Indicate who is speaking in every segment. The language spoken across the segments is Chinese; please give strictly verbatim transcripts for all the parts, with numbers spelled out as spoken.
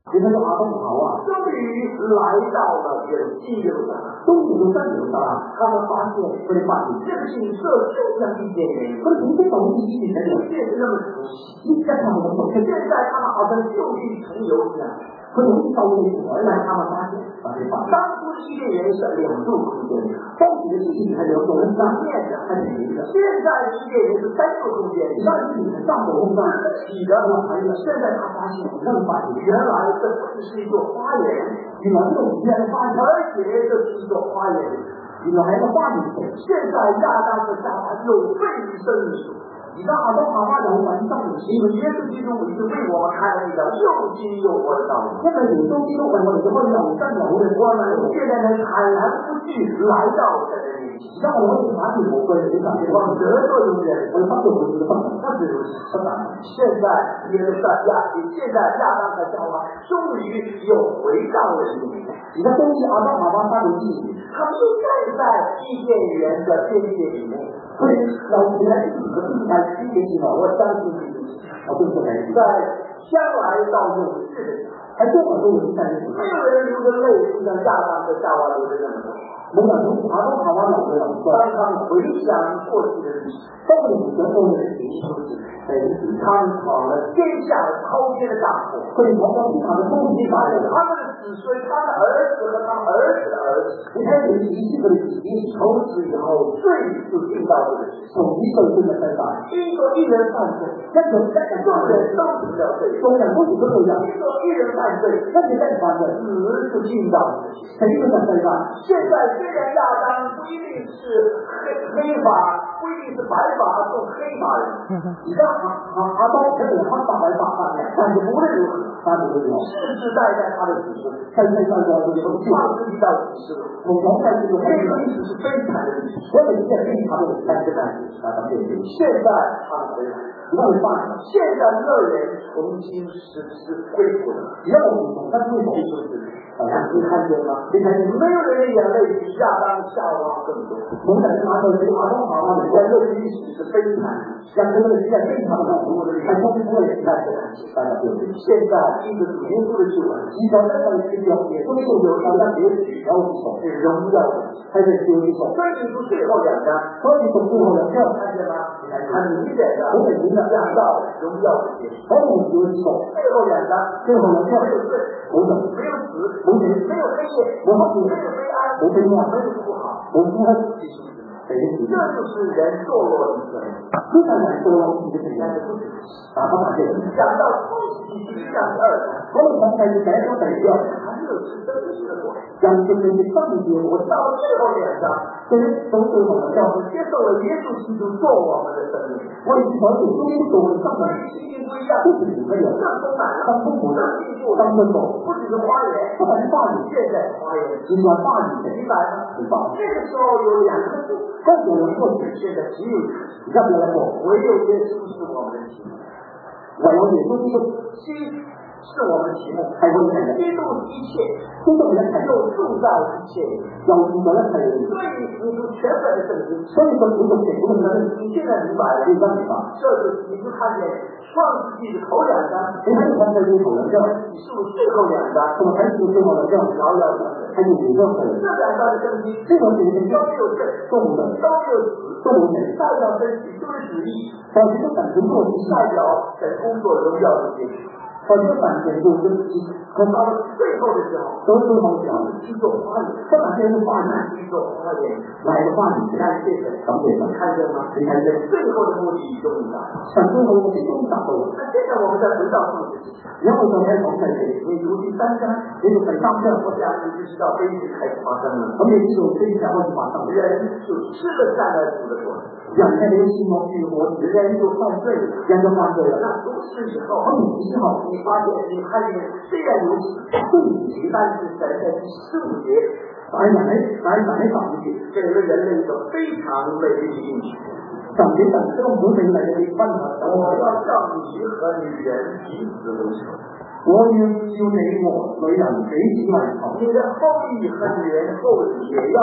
Speaker 1: 你看这阿东好啊，
Speaker 2: 终于来到了人基路上，
Speaker 1: 终于都站住了。他们发现，我的发现，
Speaker 2: 这个景色就像一点点，
Speaker 1: 可是从这种意义来讲，
Speaker 2: 确实那么熟悉。
Speaker 1: 你看他们的手，
Speaker 2: 现在他们好像旧地重游一样。
Speaker 1: 可是一到那里回来，他们发现，发现发现，
Speaker 2: 当初伊甸园是两度空间，
Speaker 1: 当时的事情还有有人当面的，还是一个。
Speaker 2: 现在的伊甸园是三度空间，
Speaker 1: 那是你们上手空间
Speaker 2: 起的了，还有现在他发现，
Speaker 1: 他们发现
Speaker 2: 原来这不只是一座花园，
Speaker 1: 原来这种原来发现，
Speaker 2: 而且这是一座花园，
Speaker 1: 原来还是花园。
Speaker 2: 现在亚当和夏娃有被生命。
Speaker 1: 你知道阿东阿妈的文章里，
Speaker 2: 因为耶稣基督已经为我们开了一条又新又活的道路。
Speaker 1: 现在有中基督为我们或者有站了我的我们
Speaker 2: 现在能坦然不惧来到神的面前。
Speaker 1: 让我们拿起我个人的感觉，
Speaker 2: 往得做永远，
Speaker 1: 我放在我的放
Speaker 2: 不只如此，不然现在耶路撒亚，现在亚当和夏娃终于又回到了神面前。
Speaker 1: 你看，终于阿东阿妈他的记忆，
Speaker 2: 他们又站在伊甸园的边界里面。
Speaker 1: 所以老原来是个地带区别地方，我相信你，我就是来
Speaker 2: 在将来到永世的时候，
Speaker 1: 还这么多人在一起，
Speaker 2: 没有人流着泪，就像亚当和夏娃流着那么多。
Speaker 1: 没有从阿东阿妈老的老说，
Speaker 2: 当他们回想过去的历史，
Speaker 1: 都是你得后的情绪，在一起
Speaker 2: 参考了天下滔天的大祸，
Speaker 1: 所以从当地他的东西发现，
Speaker 2: 他们的子孙、他的儿子和他们儿子的儿子，
Speaker 1: 你看你一系列的几年，
Speaker 2: 从此以后罪就进到这个世上，
Speaker 1: 从一个一个身上，
Speaker 2: 一个一人犯罪，
Speaker 1: 那个那个
Speaker 2: 众人都成了罪，
Speaker 1: 中两都是都一样，
Speaker 2: 一个一人犯罪，
Speaker 1: 那你再发现
Speaker 2: 死就进到这个世上，
Speaker 1: 肯定是在身上。
Speaker 2: 现在虽然亚当不一定是黑黑发，不一定是白发做黑发人，
Speaker 1: 你看阿阿阿东可能他大白发发的，但是无论如何，他都是有
Speaker 2: 世世代代他的子孙，
Speaker 1: 在身上的这个东西，
Speaker 2: 创世纪到启示录，
Speaker 1: 从从在这个
Speaker 2: 这个历史是非常的历史，
Speaker 1: 我每件非常的三个单词，大家面对。
Speaker 2: 现在他们回来，
Speaker 1: 你看我发现，
Speaker 2: 现在乐园重新实施恢复了，
Speaker 1: 你让我从他最后一次。
Speaker 2: 你看见吗？你看见没有人的眼泪比亚当夏娃更多。
Speaker 1: 从在拿到这个阿东阿妈的
Speaker 2: 在这个历史是非常，
Speaker 1: 像这个时代非常的多的，还说不过也大家大家对不对？
Speaker 2: 现在一个主耶稣的救恩，
Speaker 1: 你找那个去表也都是有好像别举高一手，
Speaker 2: 是荣耀的，
Speaker 1: 还是修一手。
Speaker 2: 所以你说最后两章，
Speaker 1: 所以从最后两章
Speaker 2: 看见吗？很明显的，
Speaker 1: 我很明白
Speaker 2: 讲到荣耀的结束。
Speaker 1: 所以修一手，
Speaker 2: 最后两章，
Speaker 1: 最后两章
Speaker 2: 没有罪，
Speaker 1: 不是
Speaker 2: 没有死，
Speaker 1: 不是
Speaker 2: 没有黑夜，
Speaker 1: 不好，
Speaker 2: 没有悲哀，
Speaker 1: 不悲哀，
Speaker 2: 没有不好，
Speaker 1: 不不会，
Speaker 2: 这就是人堕落的罪。
Speaker 1: 非常难说你的怎样的
Speaker 2: 不止
Speaker 1: 打不打这个？
Speaker 2: 讲到初期第一章是二章，
Speaker 1: 我们刚才是改说改掉，
Speaker 2: 还没有吃真实的果。
Speaker 1: 讲就是你上一节我
Speaker 2: 到最后两章，
Speaker 1: 这些都是我们叫
Speaker 2: 我们接受了耶稣基督做我们的生命。
Speaker 1: 我以前有中医所上的
Speaker 2: 心情不一样，
Speaker 1: 不止你们有，
Speaker 2: 更丰满了，
Speaker 1: 当中国的
Speaker 2: 更进步了，
Speaker 1: 当中国，
Speaker 2: 不只是花园，
Speaker 1: 不管是大理，
Speaker 2: 现在花园，
Speaker 1: 尽管大理的，
Speaker 2: 明白吗？
Speaker 1: 明白。
Speaker 2: 那个时候有两棵树，
Speaker 1: 更有人过去，
Speaker 2: 现在只有一棵树，
Speaker 1: 你看别人说，
Speaker 2: 唯有耶稣是我们的题目，
Speaker 1: 我有也就是一个
Speaker 2: 心是我们的题目，
Speaker 1: 还会看的，
Speaker 2: 基督是一切，
Speaker 1: 真正人才
Speaker 2: 又住在一切里，
Speaker 1: 要主的人才有。
Speaker 2: 所以你读全本的圣经，
Speaker 1: 所以说读懂解读的人，
Speaker 2: 你现在明白了，
Speaker 1: 你明白吗？
Speaker 2: 这就你就看见创世纪的头两章，
Speaker 1: 你看你看这些口人叫，
Speaker 2: 启示录最后两章，
Speaker 1: 我们还是最后的叫
Speaker 2: 遥遥相对。
Speaker 1: 还有宇宙的人，
Speaker 2: 这两章的圣经，
Speaker 1: 这种是一个
Speaker 2: 都没有罪，
Speaker 1: 动物的，
Speaker 2: 都没有死，
Speaker 1: 动物的，
Speaker 2: 代表神基督的旨意，
Speaker 1: 但是这感情做是
Speaker 2: 代表神工作荣耀的结束。
Speaker 1: 我这感情就是
Speaker 2: 可到了最后的时候，
Speaker 1: 都是好讲的，
Speaker 2: 去做花园，
Speaker 1: 这感觉是花园，
Speaker 2: 去做花园，
Speaker 1: 来的花园，
Speaker 2: 感谢神，
Speaker 1: 感谢神，
Speaker 2: 看见吗？
Speaker 1: 你看这
Speaker 2: 最后的目的终于达到。
Speaker 1: 想最后我们终达到了。
Speaker 2: 那现在我们再回到创世纪，
Speaker 1: 然后刚才我们在这里，
Speaker 2: 你读第三章，
Speaker 1: 这个很当正，
Speaker 2: 我想你就知道悲剧开始发生了。
Speaker 1: 我们也就可以想到马上，
Speaker 2: 人就吃了善恶树的果子，
Speaker 1: 两天的心魔去活，
Speaker 2: 人就犯罪了，
Speaker 1: 人就犯罪了。
Speaker 2: 那从此以后，
Speaker 1: 从此以后，
Speaker 2: 你发现你看见虽然如此，但是神在第十五节
Speaker 1: 把人来把人来放进去，
Speaker 2: 给了人类一个非常美丽的应许。
Speaker 1: 上天等这个无人来的办法，
Speaker 2: 我要叫你和女人彼此为仇，
Speaker 1: 我有有你我，为让谁喜欢好。
Speaker 2: 你的后裔和女人后裔也要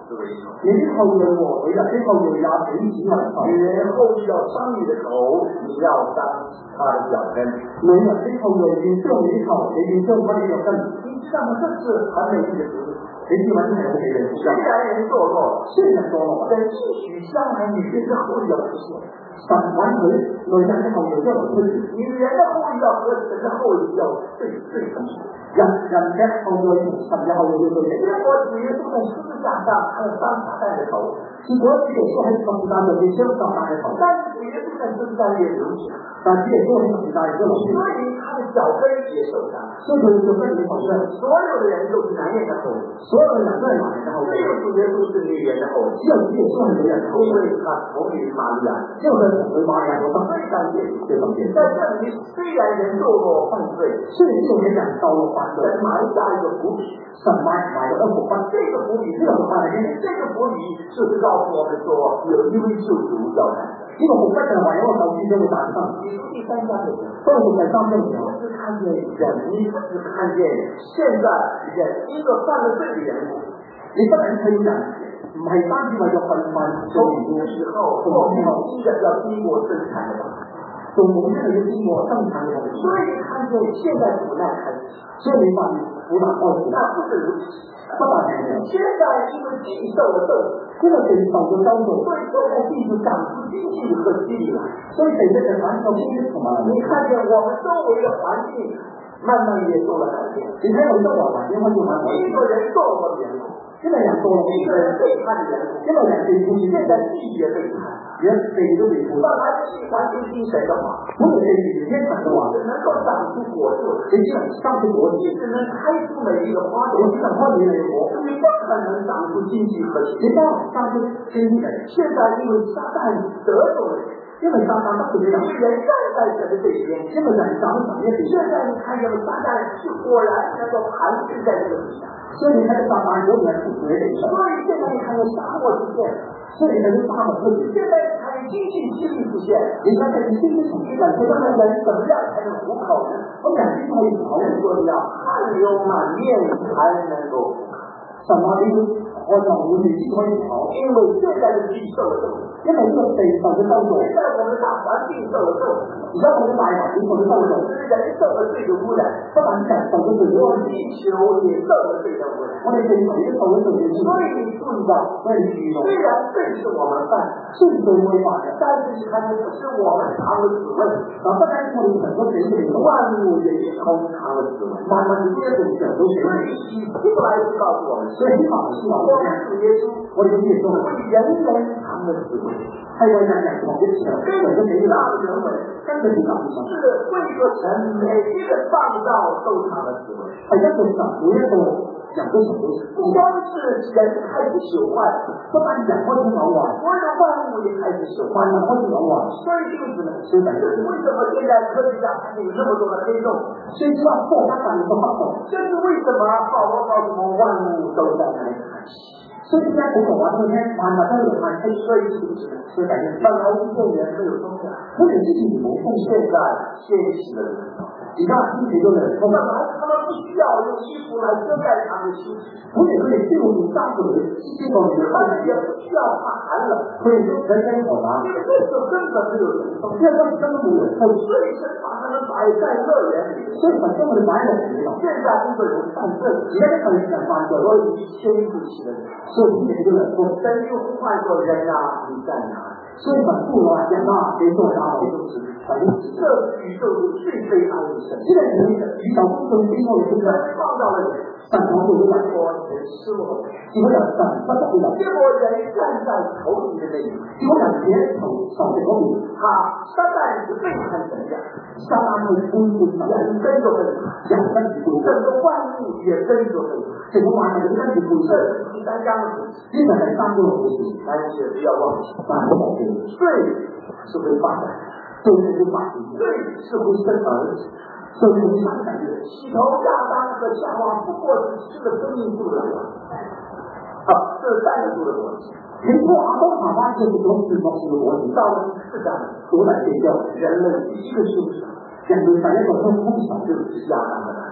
Speaker 2: 子为首。
Speaker 1: 你啲後裔和佢入啲後裔也彼此為仇。
Speaker 2: 女人後裔要傷你的頭，你要傷他的腳跟。
Speaker 1: 女人啲後裔要傷你啲頭，你要傷佢啲腳跟。
Speaker 2: 你知道嗎？這是很美麗的事。
Speaker 1: 你知道係好美麗。
Speaker 2: 雖然人墮落，
Speaker 1: 雖然墮落，
Speaker 2: 但繼續將來女人的後裔要出現。
Speaker 1: 神允許女人的後裔將來出現。
Speaker 2: 女人的後裔要和神的後裔要對對成。
Speaker 1: 人人嘅後裔同神嘅後裔要對比。
Speaker 2: 結果主耶穌在十字架上看了三撒旦的頭，
Speaker 1: 結果主耶穌喺十字架上面將撒旦嘅頭。
Speaker 2: 但是主耶穌在十字架也流血，
Speaker 1: 但主耶穌喺十字架亦都流血，
Speaker 2: 所以他的腳跟也受傷，
Speaker 1: 所以佢嘅腳跟也受傷。
Speaker 2: 所有的人都是男人的後裔，
Speaker 1: 所有的人都係男人嘅後裔。
Speaker 2: 只有主耶穌是女人的後裔，
Speaker 1: 只有主耶穌係女人嘅後裔，
Speaker 2: 因為他同於瑪利亞，
Speaker 1: 因為佢同佢瑪利亞所生。
Speaker 2: 所以感謝
Speaker 1: 對感謝。
Speaker 2: 在這裡雖然人墮落犯罪，
Speaker 1: 雖然呢度嘅人墮落犯罪，
Speaker 2: 神埋下一個伏筆，
Speaker 1: 神埋埋咗一個伏筆。
Speaker 2: 這個伏筆呢個伏筆係咩？這個伏筆就是告訴我們說有一位救主要來。
Speaker 1: 呢個伏筆就係話有個救主將會誕生。
Speaker 2: 你讀第三章嘅時候，
Speaker 1: 當我第三章嘅時候，
Speaker 2: 是看見人，你不是看見現在人一個犯了罪的人物，
Speaker 1: 你不能睇人，唔係單止為咗犯犯罪嘅時候，
Speaker 2: 後後面應該要經過生產的吧？
Speaker 1: 做母親係要經過生產嘅過程。
Speaker 2: 所以看見現在苦難開始，
Speaker 1: 所以你發現苦難開始。
Speaker 2: 那不是如此，
Speaker 1: 不但係咁，
Speaker 2: 現在因為地受了咒，
Speaker 1: 因為地受咗咒詛，
Speaker 2: 所以現在地就長出經濟和地理來，
Speaker 1: 所以地咧就產生經濟同埋。
Speaker 2: 你看見我們周圍的環境慢慢也做了改變，
Speaker 1: 你睇我周圍環境開始慢慢改變。
Speaker 2: 一個人墮落的緣故，
Speaker 1: 因為人墮落，
Speaker 2: 一個人背叛的緣故，
Speaker 1: 因為人被叛，
Speaker 2: 現在地也背叛。
Speaker 1: 而家地都被叛。
Speaker 2: 本來是完全聽神的話，
Speaker 1: 本來地完全聽神嘅話，
Speaker 2: 只能夠長出果子，
Speaker 1: 你只能生出果子，
Speaker 2: 你只能開出美麗的花朵，
Speaker 1: 你只能開美麗嘅果，
Speaker 2: 你不可能長出經濟和錢。
Speaker 1: 你不能生出經濟。
Speaker 2: 現在因為撒旦得罪了，
Speaker 1: 因為撒旦得罪咗人，
Speaker 2: 因為人站在神的這邊，
Speaker 1: 因為人站喺神一邊。
Speaker 2: 現在你看見了撒旦是果然能夠盤踞在這個地上，
Speaker 1: 所以你睇到撒旦果然係盤踞喺地上。
Speaker 2: 所以現在你看到沙漠出現，
Speaker 1: 所以你睇到沙漠出現。
Speaker 2: 現在你看見經濟激勵出現，
Speaker 1: 你睇見經濟從呢個
Speaker 2: 這個人怎麼樣才能糊口呢？
Speaker 1: 咁人先可以糊口。
Speaker 2: 人說要汗流滿面才能夠糊口。
Speaker 1: 神話你要我就會先可以糊口，
Speaker 2: 因為現在的地受了咒，
Speaker 1: 因為呢個地受咗咒詛。
Speaker 2: 現在我們大環境受了咒，
Speaker 1: 而家我哋大環境受咗咒詛，
Speaker 2: 人受了罪的污染，
Speaker 1: 不但人受咗罪嘅污染，
Speaker 2: 地球也受了罪的污染。
Speaker 1: 我哋地球都受咗罪嘅污
Speaker 2: 所
Speaker 1: 染。
Speaker 2: 以你注意到，
Speaker 1: 所以你注意到，
Speaker 2: 雖然罪是我們犯的，
Speaker 1: 雖然罪我哋犯嘅，
Speaker 2: 但是你看這不是我們藏了子位，
Speaker 1: 嗱不單我哋神所俾嘅
Speaker 2: 萬物也一同藏了子位。
Speaker 1: 萬物亦都一同常到
Speaker 2: 所
Speaker 1: 成。
Speaker 2: 以希伯來書告訴我們，
Speaker 1: 所以希伯來書話
Speaker 2: 我們主耶穌
Speaker 1: 我哋嘅耶穌
Speaker 2: 為人人藏了子位，
Speaker 1: 係為人人同一常，跟人都俾你
Speaker 2: 讓
Speaker 1: 鬧，
Speaker 2: 人為
Speaker 1: 跟住你鬧唔
Speaker 2: 是為個神每一個創造都藏了子位。
Speaker 1: 係一個神每一個人都常到成。
Speaker 2: 不光是人開始朽壞，
Speaker 1: 不單人開始朽壞，
Speaker 2: 所有的萬物也開始朽壞，
Speaker 1: 萬物開始朽壞。
Speaker 2: 所以就是呢，這是為什麼現在科學家發現有那麼多的黑洞？
Speaker 1: 所以知道科學家發現咗黑洞，
Speaker 2: 這是為什麼保羅告訴我們萬物都在那裡嘆息？
Speaker 1: 所以點解保羅話俾你聽，萬物都喺度嘆息？
Speaker 2: 所以是不是呢？
Speaker 1: 所以第一，
Speaker 2: 本來一個人沒有風的，
Speaker 1: 佢哋之前冇風，
Speaker 2: 現在掀起了涼風。
Speaker 1: 而家掀起咗涼風。
Speaker 2: 本來他們不需要用衣服來遮蓋他們的身體，
Speaker 1: 本嚟佢哋需要用衫嚟遮蓋佢哋，
Speaker 2: 他們也不需要怕寒冷，
Speaker 1: 佢哋都唔使驚寒冷。
Speaker 2: 因為這時候根本沒有涼風，
Speaker 1: 因為當時根本冇涼風，
Speaker 2: 所以是把他們擺在樂園裡。
Speaker 1: 所以神將佢哋擺喺樂園裏頭。
Speaker 2: 現在一個人犯罪，
Speaker 1: 而家一個人犯罪，
Speaker 2: 所以掀起了涼風。
Speaker 1: 所以掀起咗涼風。
Speaker 2: 神就呼喚說：人啊，你在哪裡？
Speaker 1: 所以神呼喚人啊，你在哪裡？
Speaker 2: 就是這宇宙最悲哀的神，
Speaker 1: 呢個宇宇宙中最悲哀嘅神
Speaker 2: 創造了人，
Speaker 1: 神創造咗人，
Speaker 2: 結果人失落了，
Speaker 1: 結果人神不得了，
Speaker 2: 結果人站在仇敵的那裡，
Speaker 1: 結果人企喺仇仇敵嗰邊，
Speaker 2: 他撒旦是背叛神的，
Speaker 1: 撒旦去背叛神，
Speaker 2: 人跟着背叛，
Speaker 1: 人跟住背叛，
Speaker 2: 整個萬物也跟着背叛，
Speaker 1: 整個萬物都跟住背叛。
Speaker 2: 第三章的故事，
Speaker 1: 呢個係三個故事，
Speaker 2: 但是不要忘記，
Speaker 1: 但係忘記
Speaker 2: 罪是會發展，
Speaker 1: 罪係會發展，
Speaker 2: 罪是會生兒子。
Speaker 1: 罪係會生仔嘅。
Speaker 2: 起頭亞當和夏娃不過是吃了生命樹的果子，啊，這是三個樹的果子。
Speaker 1: 起初亞當夏娃就食咗樹木樹嘅果子，
Speaker 2: 到了第四章，
Speaker 1: 到第四章，
Speaker 2: 人類第一個兇手，
Speaker 1: 人類第一個兇兇手
Speaker 2: 就是亞當和夏娃。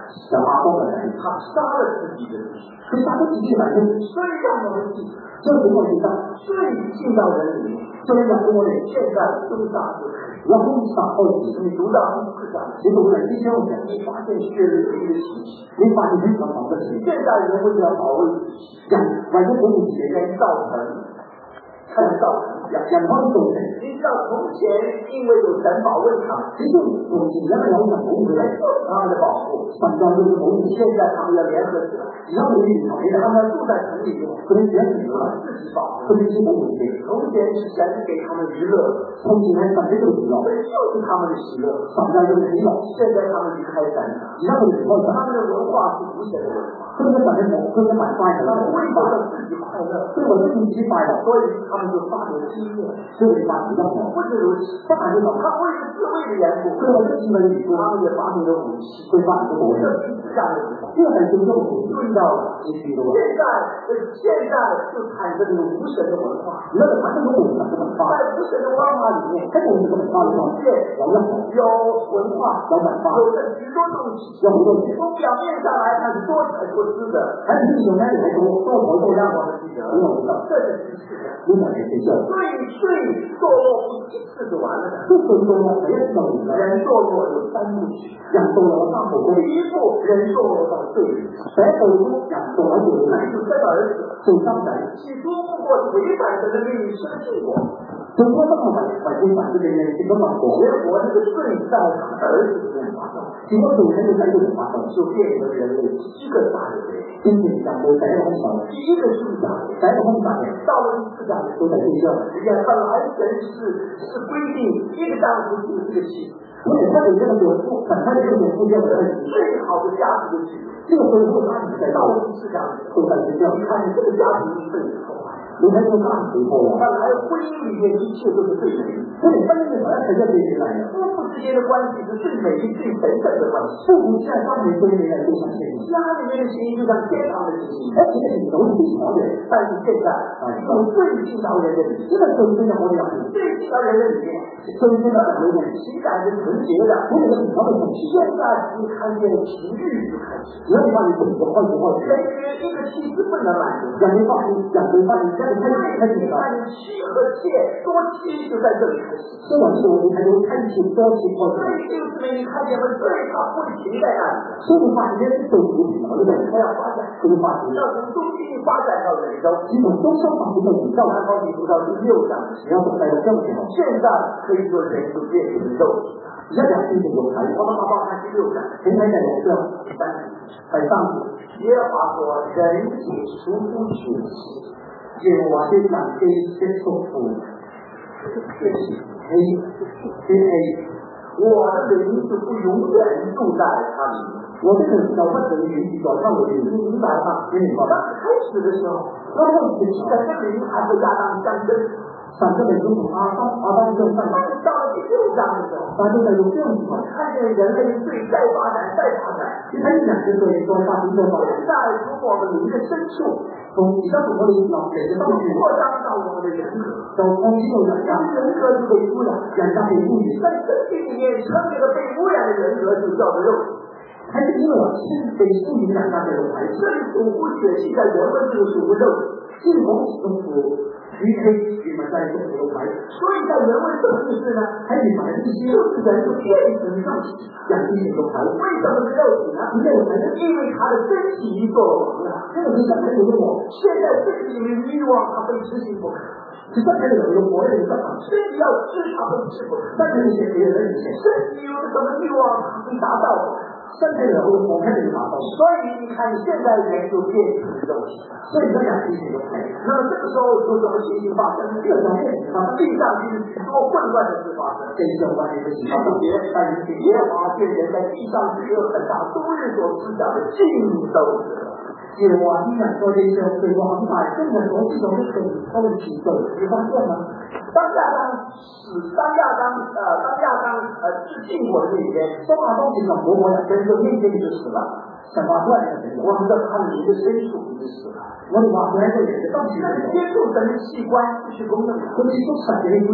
Speaker 1: 小阿公的人，
Speaker 2: 他杀了自己的子，
Speaker 1: 所以他都自己来的，
Speaker 2: 所以让我们记，
Speaker 1: 这是我知道，
Speaker 2: 所以进到人里面，
Speaker 1: 所以让我们
Speaker 2: 现在东大就开始。
Speaker 1: 然后你上后期，
Speaker 2: 你读到第四章，
Speaker 1: 你读了一小讲，
Speaker 2: 你发现血泪的一个情形，
Speaker 1: 你发现很好的事情。
Speaker 2: 现在人为了保卫自己，
Speaker 1: 讲完全不理解，
Speaker 2: 跟造成，看造成讲
Speaker 1: 讲方总的，
Speaker 2: 你知道从前因为有神保卫他们，
Speaker 1: 其实我们原来有讲保护来
Speaker 2: 受他们的保护，
Speaker 1: 反正就是保护。
Speaker 2: 现在他们要联合起来，
Speaker 1: 只要有一条，
Speaker 2: 他们住在城里面，
Speaker 1: 不能选择了，
Speaker 2: 自己保护，
Speaker 1: 不能去保护谁。
Speaker 2: 从前是神给他们娱乐，
Speaker 1: 从前反正就是娱乐，
Speaker 2: 就是他们的喜乐，
Speaker 1: 反正就是娱乐。
Speaker 2: 现在他们离开神了，
Speaker 1: 只要有娱乐，
Speaker 2: 他们的文化是无神的文化，
Speaker 1: 这个反正我这是蛮快的，
Speaker 2: 他们为了自己快乐，
Speaker 1: 对我自己去快乐，
Speaker 2: 所以他们就发明音乐，
Speaker 1: 所以发明了
Speaker 2: 不止如此，
Speaker 1: 发明了，
Speaker 2: 他为了自卫的缘故，
Speaker 1: 对我自己的理
Speaker 2: 他们也发明了武器，
Speaker 1: 会发明了武器，
Speaker 2: 这样的武器，
Speaker 1: 这很重要，
Speaker 2: 注意到了，
Speaker 1: 你听到吗？
Speaker 2: 现在现在就产生了无神的文化，
Speaker 1: 那个反正有文化，
Speaker 2: 在无神的文化里面，
Speaker 1: 这个是文化里面，有任何
Speaker 2: 有文化，
Speaker 1: 有文化，
Speaker 2: 有着许多东西，
Speaker 1: 有很多东西。
Speaker 2: 从表面上来看是多彩多姿的，
Speaker 1: 还是有那里还多多活多让我们
Speaker 2: 记得，
Speaker 1: 没有的，
Speaker 2: 这是第四个。
Speaker 1: 你想谁叫？
Speaker 2: 罪罪堕落不一次就完了的，
Speaker 1: 这个堕落谁也知道你了。
Speaker 2: 人堕落有三部曲，
Speaker 1: 人堕落上火锅，
Speaker 2: 第一步人堕落到罪里，
Speaker 1: 谁堕落人堕落就
Speaker 2: 那就生儿子，
Speaker 1: 就上来，
Speaker 2: 起初不过是违反神的命令生气我，
Speaker 1: 就说这么反反正反正这些这个反国，
Speaker 2: 结果这个罪在他儿子身上发生，
Speaker 1: 结果主人就在这里发生，
Speaker 2: 就变成人类第一个大人类，
Speaker 1: 今天讲的谁红烧，
Speaker 2: 第一个是大人，
Speaker 1: 谁红烧的，
Speaker 2: 到了第四章
Speaker 1: 都在睡觉。
Speaker 2: 也本来神是是规定一个丈夫是一个妻子，
Speaker 1: 我也看你这个有夫，很快这个有夫妻的问题，
Speaker 2: 最好的家庭的剧，
Speaker 1: 这个时候他们在到
Speaker 2: 到了第四章
Speaker 1: 都在睡觉。
Speaker 2: 你看你这个家庭是被破坏。
Speaker 1: 你看这个大水后了，
Speaker 2: 本来婚姻里面一切都是最美丽，
Speaker 1: 所以婚姻里面才叫对起来的。
Speaker 2: 夫妇之间的关系是最美丽、最神圣的关系。
Speaker 1: 父母现在上面对人来非常亲密，
Speaker 2: 家里面的情谊就像天堂的情谊，
Speaker 1: 而且你都是好的，
Speaker 2: 但是现在有最进到人的里面，
Speaker 1: 这个都是要我的养育，
Speaker 2: 最进到人的里面，
Speaker 1: 所以现在很多人
Speaker 2: 情感是纯洁的，
Speaker 1: 我们的很多的东西，
Speaker 2: 现在你看见情欲就开始，
Speaker 1: 只要你把你自己的换句话说，
Speaker 2: 人约一个妻子不能满足，
Speaker 1: 讲没话，讲没话，你这里开始开始
Speaker 2: 你看你妻和妾多妻就在这里开始。
Speaker 1: 这种时候你才能开始多情况，
Speaker 2: 所以就是你看见了最大不停在那里，
Speaker 1: 所以话你这是走不平衡的，
Speaker 2: 它要发展，
Speaker 1: 这个话题
Speaker 2: 要从中心发展到人中，
Speaker 1: 基本都相当不正常。
Speaker 2: 到然后你读到第六章，
Speaker 1: 只要是在这正好，
Speaker 2: 现在可以说人就变成肉体。
Speaker 1: 要讲事情有才，
Speaker 2: 我们好好看第六章，
Speaker 1: 前台在有这
Speaker 2: 三
Speaker 1: 在上面，
Speaker 2: 耶和华说人体出乎血气，
Speaker 1: 因为我是讲这些痛苦，这是黑，这黑，
Speaker 2: 我的灵是不永远住在他里面。
Speaker 1: 我这个小分子的云体表上我的
Speaker 2: 你明白吗？
Speaker 1: 明白
Speaker 2: 刚开始的时候，
Speaker 1: 然后是
Speaker 2: 在这里还和亚当相争，
Speaker 1: 反正每种阿当阿当就上，
Speaker 2: 但是到了第六章的时候，
Speaker 1: 他就在用这样子嘛，
Speaker 2: 看见人类最再发展再发展。
Speaker 1: 其实你讲是对说发生多少，
Speaker 2: 现在从我们灵的深处，
Speaker 1: 从比较普通的老给的
Speaker 2: 到
Speaker 1: 数据，
Speaker 2: 扩张到我们的人格，
Speaker 1: 从空气中染
Speaker 2: 让
Speaker 1: 上，
Speaker 2: 人格就被污染。
Speaker 1: 染上被物理，
Speaker 2: 在身体里面成为了被污染的人格，就叫做肉体。
Speaker 1: 还是因为我是被物理染上这种孩子，
Speaker 2: 这里属乎血气，在人文就是属乎肉体。
Speaker 1: 进攻中府鱼黑你们在中国的孩子，
Speaker 2: 所以在人文什么意思呢？
Speaker 1: 还隐瞒一些
Speaker 2: 就是人就变成肉体。
Speaker 1: 讲一些都孩子，
Speaker 2: 为什么是肉体呢？
Speaker 1: 因为我们
Speaker 2: 因为他的身体做了王了。
Speaker 1: 这个是什么有我，
Speaker 2: 现在身体里的欲望，他非执行不可。
Speaker 1: 是这才有有活的人在场，
Speaker 2: 身体要吃，他非吃不可。
Speaker 1: 但是那些别人以前，
Speaker 2: 身体有什么欲望，他非达到不可。
Speaker 1: 身体有我看这个马刀，
Speaker 2: 所以你看，现在人就变成肉体。
Speaker 1: 所以这讲一些都孩子，
Speaker 2: 那么这个时候有什么情形发生？
Speaker 1: 这个现实上
Speaker 2: 地上就是许多混乱的事发生。
Speaker 1: 跟相关的一个情况，
Speaker 2: 别但是耶和华见人在地上是有很大终日所思想的尽都是。
Speaker 1: 因为我你想说这些，对我很大，真的东西都是可以都是提升，你发现吗？
Speaker 2: 当亚当死，当亚当呃，当亚当呃致敬我的那一天，
Speaker 1: 说话东西很活泼的，
Speaker 2: 跟着面前你就死了。
Speaker 1: 想法出来的人，
Speaker 2: 我们在看你的身处你就死了。
Speaker 1: 我的话原来这也是东西，
Speaker 2: 但是接触神的器官是去功能的，
Speaker 1: 东西都产生一种，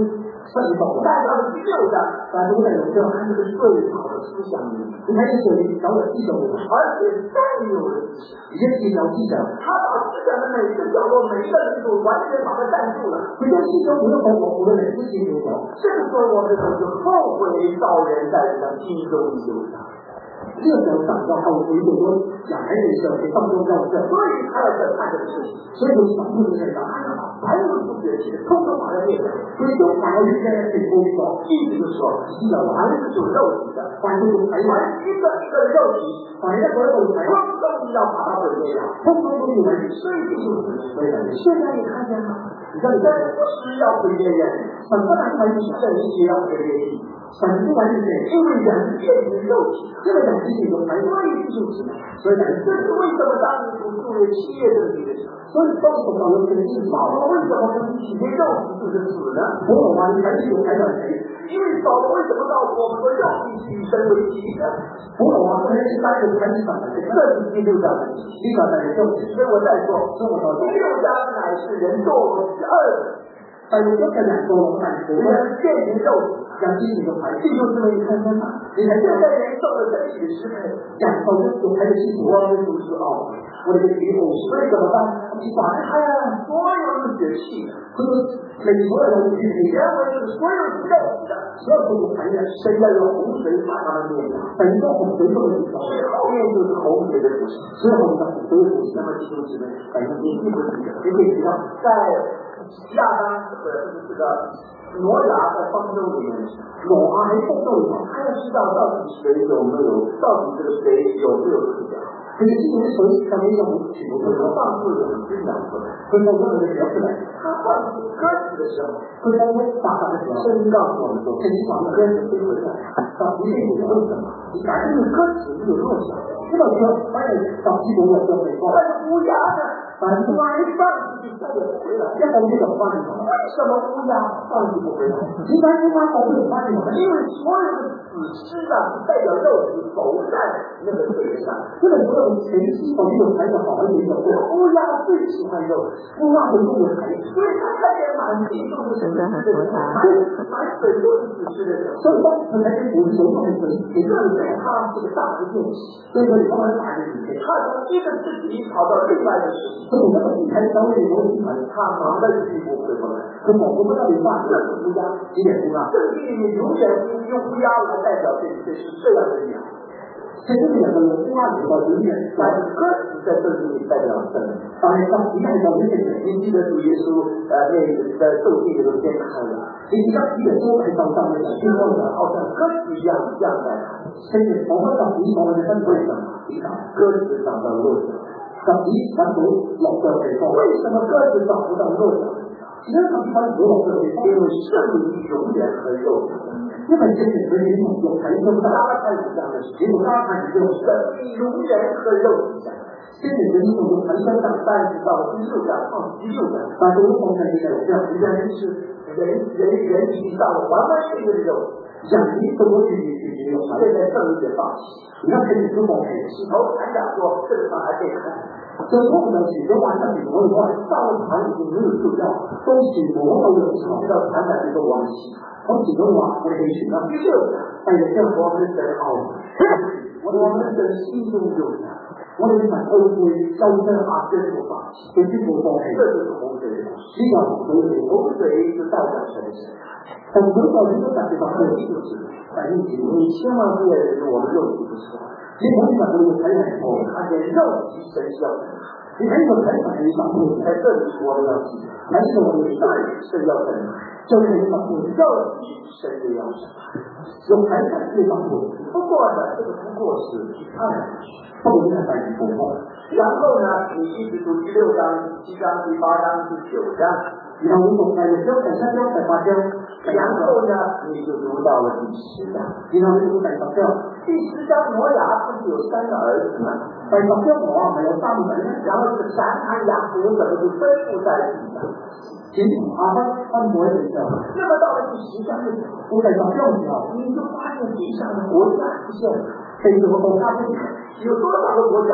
Speaker 1: 上一道
Speaker 2: 在到了第六章，
Speaker 1: 但是我在有这
Speaker 2: 看这个最好的思想里面，
Speaker 1: 你看这里找我记者，
Speaker 2: 而且再有的思想，
Speaker 1: 也是聊记者，
Speaker 2: 他把思想的每一个角落、每一个领域完全把它占住了。
Speaker 1: 回到记者，我的我我的每次记者，
Speaker 2: 这个时候我们就后悔造人在这个金州里流淌。
Speaker 1: 这个时候上到后悔，有多两个人的时候，可以放松到这，
Speaker 2: 所以他要在看这个事情，
Speaker 1: 所以就反复的在讲，
Speaker 2: 还有不学习，通通把它列出来。
Speaker 1: 所以就反而现在可以沟通，
Speaker 2: 意思就是说，
Speaker 1: 记者还是
Speaker 2: 有肉体的，
Speaker 1: 反正就还有
Speaker 2: 一个一个肉体，
Speaker 1: 反正所有的才
Speaker 2: 通通要把它毁灭掉，
Speaker 1: 通通都有问题，
Speaker 2: 所以就是
Speaker 1: 所以
Speaker 2: 现在你看见吗？
Speaker 1: 你看，
Speaker 2: 但是不是要毁灭人，
Speaker 1: 什么来才是
Speaker 2: 神也要毁灭你。
Speaker 1: 神不完是谁？
Speaker 2: 因为人变成肉体，
Speaker 1: 这个两体里头才
Speaker 2: 所以就是
Speaker 1: 所以
Speaker 2: 这是为什么当你读数列七页这里的时候，
Speaker 1: 所以当我讲的这个意思，
Speaker 2: 保罗为什么跟体内肉体就是死呢？
Speaker 1: 保罗啊，你还是有才讲谁？
Speaker 2: 因为保罗为什么告诉我们说肉体与神为敌呢？
Speaker 1: 保罗啊，这是单纯开始讲的，这是第六章的，第六章的肉体。
Speaker 2: 所以我在说，
Speaker 1: 这么说，
Speaker 2: 第六章乃是人堕落之二，
Speaker 1: 但是这个两个我们说，
Speaker 2: 人变成肉体。
Speaker 1: 讲清楚的牌，这就是为看看嘛。
Speaker 2: 你看现在人受了身体的支配，
Speaker 1: 讲到这就开始清楚，我们都是哦，我的这个以后所以怎么办？你把它呀，
Speaker 2: 所有的血气，
Speaker 1: 或者每所有的血气，
Speaker 2: 原文是所有肉体的，
Speaker 1: 所有都是残忍，
Speaker 2: 神要用洪水把它们灭掉，
Speaker 1: 等于说洪水这么一条，
Speaker 2: 所以后面就是洪水的故事，
Speaker 1: 所以我们的所有故事，
Speaker 2: 那么弟兄姊妹，
Speaker 1: 反正你记不记得？
Speaker 2: 你可以知道，在亚当或者是这个挪亚在方舟里面，
Speaker 1: 挪亚还方舟里面，
Speaker 2: 他要知道到底谁有没有，到底这个谁有没有死掉。
Speaker 1: 可是这种手上面要我取，我
Speaker 2: 他放出两只羊出来，
Speaker 1: 会从任何的角度来，
Speaker 2: 他放出鸽子的时候，
Speaker 1: 会在我打打的时候，
Speaker 2: 神告诉我们说，
Speaker 1: 跟你讲的鸽子飞回来，到不是你为什么？你感觉鸽子没有弱小，这么说，反正到基本我就没错。
Speaker 2: 但是乌鸦呢？
Speaker 1: 反正
Speaker 2: 晚上就再也不回来，
Speaker 1: 要不就怎么办？
Speaker 2: 为什么乌鸦放就不回来？
Speaker 1: 一般乌鸦跑不了办法，
Speaker 2: 因为所有的死尸啊，代表肉体浮在那个水上，
Speaker 1: 这个时候全息保有才是好的一个。
Speaker 2: 乌鸦最喜欢肉，
Speaker 1: 乌鸦会动的才，
Speaker 2: 所以它看见满地都是死尸的时候，满满水都是死尸的时候，
Speaker 1: 所以当时才是我们手上的水，也就是
Speaker 2: 对它是个大的变体，
Speaker 1: 所以说你帮他打一个底，
Speaker 2: 它从一个自己跑到另外一个实体。
Speaker 1: 这种那个底台稍微有点难，
Speaker 2: 他忙的地步回不来，
Speaker 1: 可我我们到底办这个乌鸦几点钟啊？
Speaker 2: 这个地里永远用乌鸦来代表这这是这样的鸟，
Speaker 1: 在这两个乌鸦里头永远
Speaker 2: 但是鸽子在这里代表神。
Speaker 1: 当然当一看到这些人，
Speaker 2: 你记得主耶稣呃那个在受地里头先看了，
Speaker 1: 你知道几点钟才到上面的？听说的，
Speaker 2: 好像鸽子一样这样在看，
Speaker 1: 甚至我们到一我们的身为什么？你看
Speaker 2: 鸽子长到落脚。
Speaker 1: 到一咱都老的北方，
Speaker 2: 为什么鸽子找不到落脚？
Speaker 1: 其实他一般有老的北方，
Speaker 2: 因为圣灵永远和肉体，
Speaker 1: 因为这些人有有才能的，
Speaker 2: 他才是这样的事，
Speaker 1: 只有他才能有
Speaker 2: 圣灵永远和肉体相。
Speaker 1: 这些人有有才能的，
Speaker 2: 但是到第六章到第六章，
Speaker 1: 但是我从这里有这样一个人
Speaker 2: 是人人人已经到了完完全全的肉体。
Speaker 1: 讲你怎么去去去有
Speaker 2: 现在圣灵也放弃，
Speaker 1: 你看这里之后，
Speaker 2: 洗头谈讲说这个上还可以看，
Speaker 1: 这后呢，许多晚上许多的话，
Speaker 2: 到了堂已经没有救药，
Speaker 1: 都许多都有时候
Speaker 2: 知道谈讲这个往期，
Speaker 1: 好几个话我可以选到
Speaker 2: 第六章，
Speaker 1: 但是这
Speaker 2: 我们神奥，我们神心中有想，
Speaker 1: 我们想欧规高深
Speaker 2: 把真主放弃，
Speaker 1: 这是不错，
Speaker 2: 这就是洪水的故事。
Speaker 1: 这个洪水，
Speaker 2: 洪水是代表神的。
Speaker 1: 很多到人都感觉到很有意思，反应起
Speaker 2: 你千万不要认为我们肉体不是吧？
Speaker 1: 其实我们讲的有才能，
Speaker 2: 我们看见肉体神是要神，
Speaker 1: 你很有才能，你想不
Speaker 2: 在这里我们要记得，
Speaker 1: 还是我们
Speaker 2: 在是要神，
Speaker 1: 就是你想不
Speaker 2: 肉体神也要神，
Speaker 1: 有才能是想不
Speaker 2: 不过呢，这个不过是二，
Speaker 1: 不能再去不过。
Speaker 2: 然后呢，你一直读第六章、第七章、第八章、第九章。
Speaker 1: 然后我从开始教第三章、第八章，
Speaker 2: 然后呢，你就读到了第十章。
Speaker 1: 然后就读第十章。
Speaker 2: 第十章挪亚不是有三个儿子吗？
Speaker 1: 第十章挪亚还有三个儿子，
Speaker 2: 然后是三和雅各怎么就分布在地上？
Speaker 1: 其实阿分分国的时候，
Speaker 2: 那么到了第十章的时候，
Speaker 1: 我在讲这种时候，
Speaker 2: 你就发现地上的国家出现了。
Speaker 1: 这个国家不
Speaker 2: 有多少个国家呢？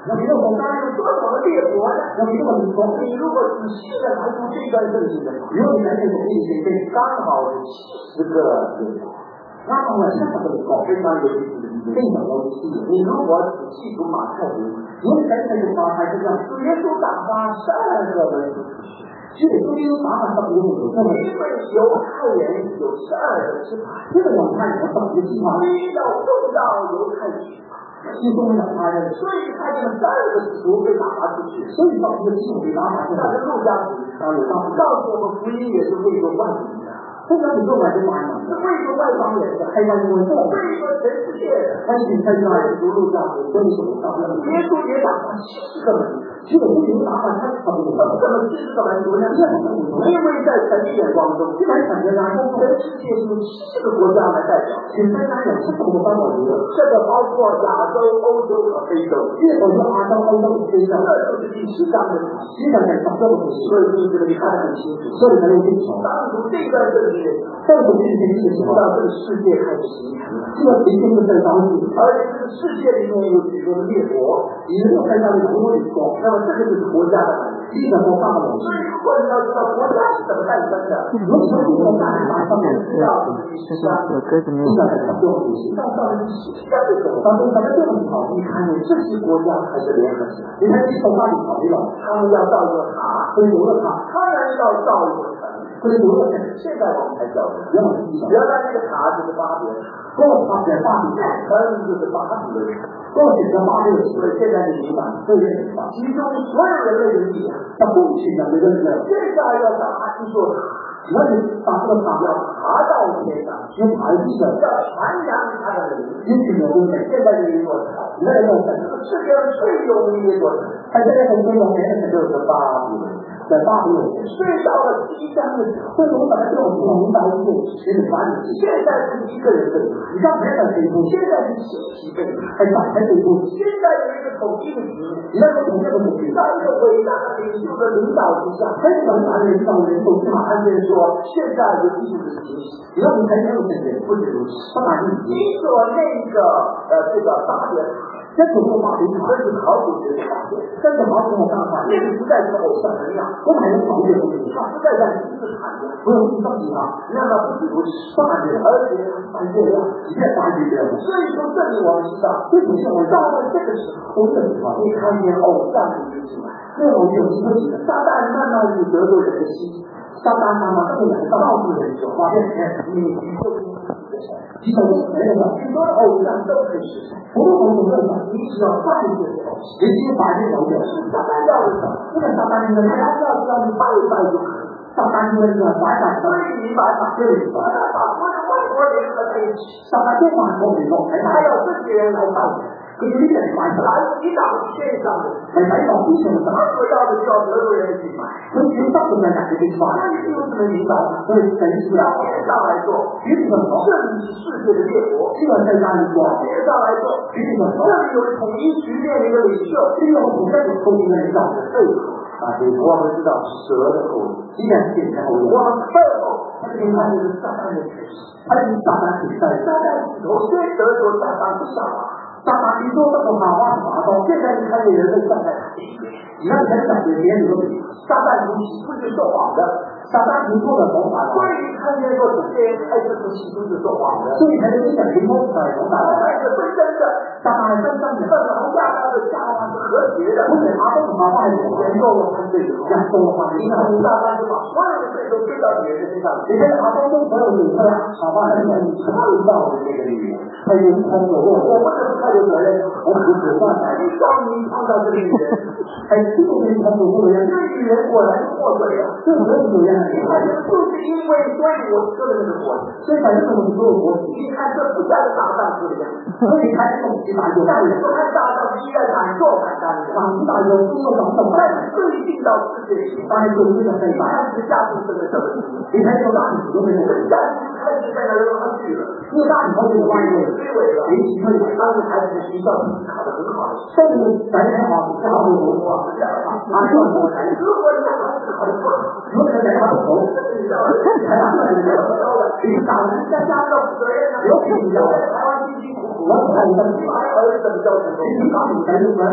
Speaker 1: 那比如我刚才
Speaker 2: 有多少的列国呢？
Speaker 1: 那比如我们说，
Speaker 2: 你如果仔细的来读这段圣经的话，
Speaker 1: 如果你来这种历史对
Speaker 2: 刚好是七十个列国。
Speaker 1: 那么我下个搞
Speaker 2: 非常有意思的一个
Speaker 1: 非常有意思。
Speaker 2: 你如果仔细读马太福音，
Speaker 1: 如果在这个马太这样，
Speaker 2: 主耶稣打发十二个门徒出去。
Speaker 1: 其实中间打法差不多，
Speaker 2: 因为犹太人有十二个支派，
Speaker 1: 这个犹太人到一个地方，
Speaker 2: 归到众到犹太地，
Speaker 1: 其中犹太人，
Speaker 2: 所以他这十二个使徒被打发出去，
Speaker 1: 所以到一个地方被打发出去。
Speaker 2: 但是路加福音上有告诉我们，福音也是为着万民的。
Speaker 1: 这个你做外就完了，
Speaker 2: 是为着外邦人的，
Speaker 1: 还要为做，
Speaker 2: 为着全世界的。
Speaker 1: 还是才要读路加福音，跟你说到了。
Speaker 2: 耶稣也打发七十个门徒，
Speaker 1: 其实不仅打发他差不多，
Speaker 2: 怎么七十个门徒呢？因为在神的眼光中，
Speaker 1: 在神的眼光中，
Speaker 2: 全世界是由七十个国家来代表。
Speaker 1: 现在大家有这么多办法的，
Speaker 2: 这个包括亚洲、欧洲和非洲，
Speaker 1: 这个是亚洲、欧洲、非洲，
Speaker 2: 这就是第十章的主题。
Speaker 1: 实际上在讲这个东西，
Speaker 2: 所以你这个你看得很清楚，
Speaker 1: 所以才有清楚。
Speaker 2: 当读这段圣经的时候，
Speaker 1: 这个东西是这个时候，
Speaker 2: 到这个世界开始形成了。
Speaker 1: 这个形成的在当时，
Speaker 2: 而且这个世界里面有许多的列国，
Speaker 1: 也有在那里很多地方，
Speaker 2: 那么这个就是国家的问题。
Speaker 1: 基本都大了。
Speaker 2: 所以如果你要知道国家是怎么诞生的，
Speaker 1: 如果说这个大马上面
Speaker 2: 知道第十章，
Speaker 1: 应该在讲这种东西。
Speaker 2: 到到了第十章的时候，
Speaker 1: 当中咱们这种好，
Speaker 2: 你看见这些国家还是联合起来，
Speaker 1: 你看这从哪里考虑了？
Speaker 2: 他们要造一个塔，
Speaker 1: 所以有了它，
Speaker 2: 当然要造一个城。
Speaker 1: 所以有了它，
Speaker 2: 现在我们才晓得，
Speaker 1: 原来是这样。
Speaker 2: 原来那个塔就是巴别塔，
Speaker 1: 跟我发现巴比塔，
Speaker 2: 城就是巴比伦，
Speaker 1: 跟我选择巴比伦，
Speaker 2: 所以现在你明白，
Speaker 1: 这也明白。
Speaker 2: 其中所有人类的力量，
Speaker 1: 他共情的那个人，
Speaker 2: 现在要打一座塔，
Speaker 1: 那你把这个塔
Speaker 2: 要爬到天上，
Speaker 1: 去爬一个，
Speaker 2: 要传扬他的名，
Speaker 1: 也许有东西，
Speaker 2: 现在有一座塔，
Speaker 1: 那个城，
Speaker 2: 世界上最有名的一座城，
Speaker 1: 还在那个最有名的就是巴比伦。在巴比伦，
Speaker 2: 所以到了第一章的时候，
Speaker 1: 这种本来就明白一个其实管理，
Speaker 2: 现在是一个人的，
Speaker 1: 你看别的这一步，
Speaker 2: 现在是集体的，
Speaker 1: 还打开这一步，
Speaker 2: 现在有一个统一的局，
Speaker 1: 你那个统一的统一，
Speaker 2: 在一个伟大的领袖的领导之下，
Speaker 1: 很伟大的领导人都是马上就说，
Speaker 2: 现在有一股的情绪，
Speaker 1: 只要你才能有这些，不止如此，不满意。
Speaker 2: 你所那个呃这个大的。
Speaker 1: 这种说法非常，
Speaker 2: 这是考古学的发现，
Speaker 1: 真的好什么办法？
Speaker 2: 那个不再是偶像神样，
Speaker 1: 我们还能考虑这个问题，
Speaker 2: 它不再像金字塔一样，
Speaker 1: 不用去上帝啊，
Speaker 2: 那么不是如此，
Speaker 1: 大的，
Speaker 2: 而且还月亮，
Speaker 1: 越大越亮。
Speaker 2: 所以说这里我们知道，
Speaker 1: 这种像我
Speaker 2: 到了这个时候，
Speaker 1: 这个地方，
Speaker 2: 你看见偶像已经进来，
Speaker 1: 这种有机会的，
Speaker 2: 撒旦慢慢就得罪人的心，
Speaker 1: 撒旦慢慢更来告诉人说，发现
Speaker 2: 你你就是。
Speaker 1: 其实我觉得
Speaker 2: 许多的偶像都可以实现，
Speaker 1: 不同的偶像，
Speaker 2: 你只要放一些东西，
Speaker 1: 也只有把这条件
Speaker 2: 是撒旦要的什么？
Speaker 1: 这个撒旦的他要要让你拜一拜就可以，撒旦的那个摆摆，
Speaker 2: 所以你把它这里把它把所有外国人合在一起，
Speaker 1: 撒旦就把我们弄，
Speaker 2: 还要这些人来拜。
Speaker 1: 可是你点买
Speaker 2: 还有一档线上的，
Speaker 1: 还买到不行的，
Speaker 2: 他所要的就要德国人去买，
Speaker 1: 跟平常不能感觉去买，
Speaker 2: 那你就这么明白了。
Speaker 1: 所以等于是
Speaker 2: 要天上来做，
Speaker 1: 具体的说，
Speaker 2: 这里是世界的列国，
Speaker 1: 这个在哪里做？
Speaker 2: 天上来做，
Speaker 1: 具体的说，
Speaker 2: 这里有统一局面的一个领袖，
Speaker 1: 这个不再有统一的领导的背后
Speaker 2: 啊，对，我们知道是蛇的后裔，
Speaker 1: 既然是这样，我
Speaker 2: 们背后他这个看就是撒旦的权势，
Speaker 1: 他是撒旦比赛，
Speaker 2: 撒旦头先得着撒旦不下了。
Speaker 1: 撒旦你说这种好话话到
Speaker 2: 现在你看见人类站在
Speaker 1: 你看人感觉别人都比
Speaker 2: 撒旦不起不是说谎的，
Speaker 1: 撒旦不做的方法，
Speaker 2: 所以你看见说这些人开始不起都是说谎的，
Speaker 1: 所以才有讲灵通的从哪
Speaker 2: 来是真真的，
Speaker 1: 撒旦真正的，
Speaker 2: 但是和亚当的下巴是和谐的，
Speaker 1: 不是他不好话，
Speaker 2: 严重了犯罪的，
Speaker 1: 严重了犯罪，
Speaker 2: 你看撒旦就把所有的罪都推到别人身上，
Speaker 1: 你看他当中所有的罪啊，好吧，很很创造的这个里面，他有空有我，
Speaker 2: 我不能不太有责任，
Speaker 1: 我不是办法，
Speaker 2: 你照你创造这个女人，
Speaker 1: 还这个人他有这个人，
Speaker 2: 这个女人果然是祸水啊，
Speaker 1: 这个人有人，
Speaker 2: 你看就是因为所以我说的那个果子，
Speaker 1: 所以反正我们所有国体，
Speaker 2: 你看这不像是打仗似的，
Speaker 1: 所以才这种起码有道理，
Speaker 2: 不看打仗依然敢做敢当的，
Speaker 1: 党大有中国党的，
Speaker 2: 但是最近到世界里，
Speaker 1: 当然就是这个很大，
Speaker 2: 开始下出这个什么？
Speaker 1: 你看这个大理都没有，
Speaker 2: 但是开始在那扔上去了，
Speaker 1: 这个大理后这个关系
Speaker 2: 摧毁了，
Speaker 1: 没机会，
Speaker 2: 当时孩子学校考得很好的，
Speaker 1: 甚至咱很好，很好的文化，啊，这个我才，
Speaker 2: 如果你孩子考得不好，
Speaker 1: 有可能在他的头，
Speaker 2: 你知道吗？还要这个怎么着的？你打人家家要负责任啊！
Speaker 1: 有比较，
Speaker 2: 台湾辛辛苦苦，
Speaker 1: 我看你的，
Speaker 2: 你把儿子怎么教成功？
Speaker 1: 你把你的日本。
Speaker 2: 就是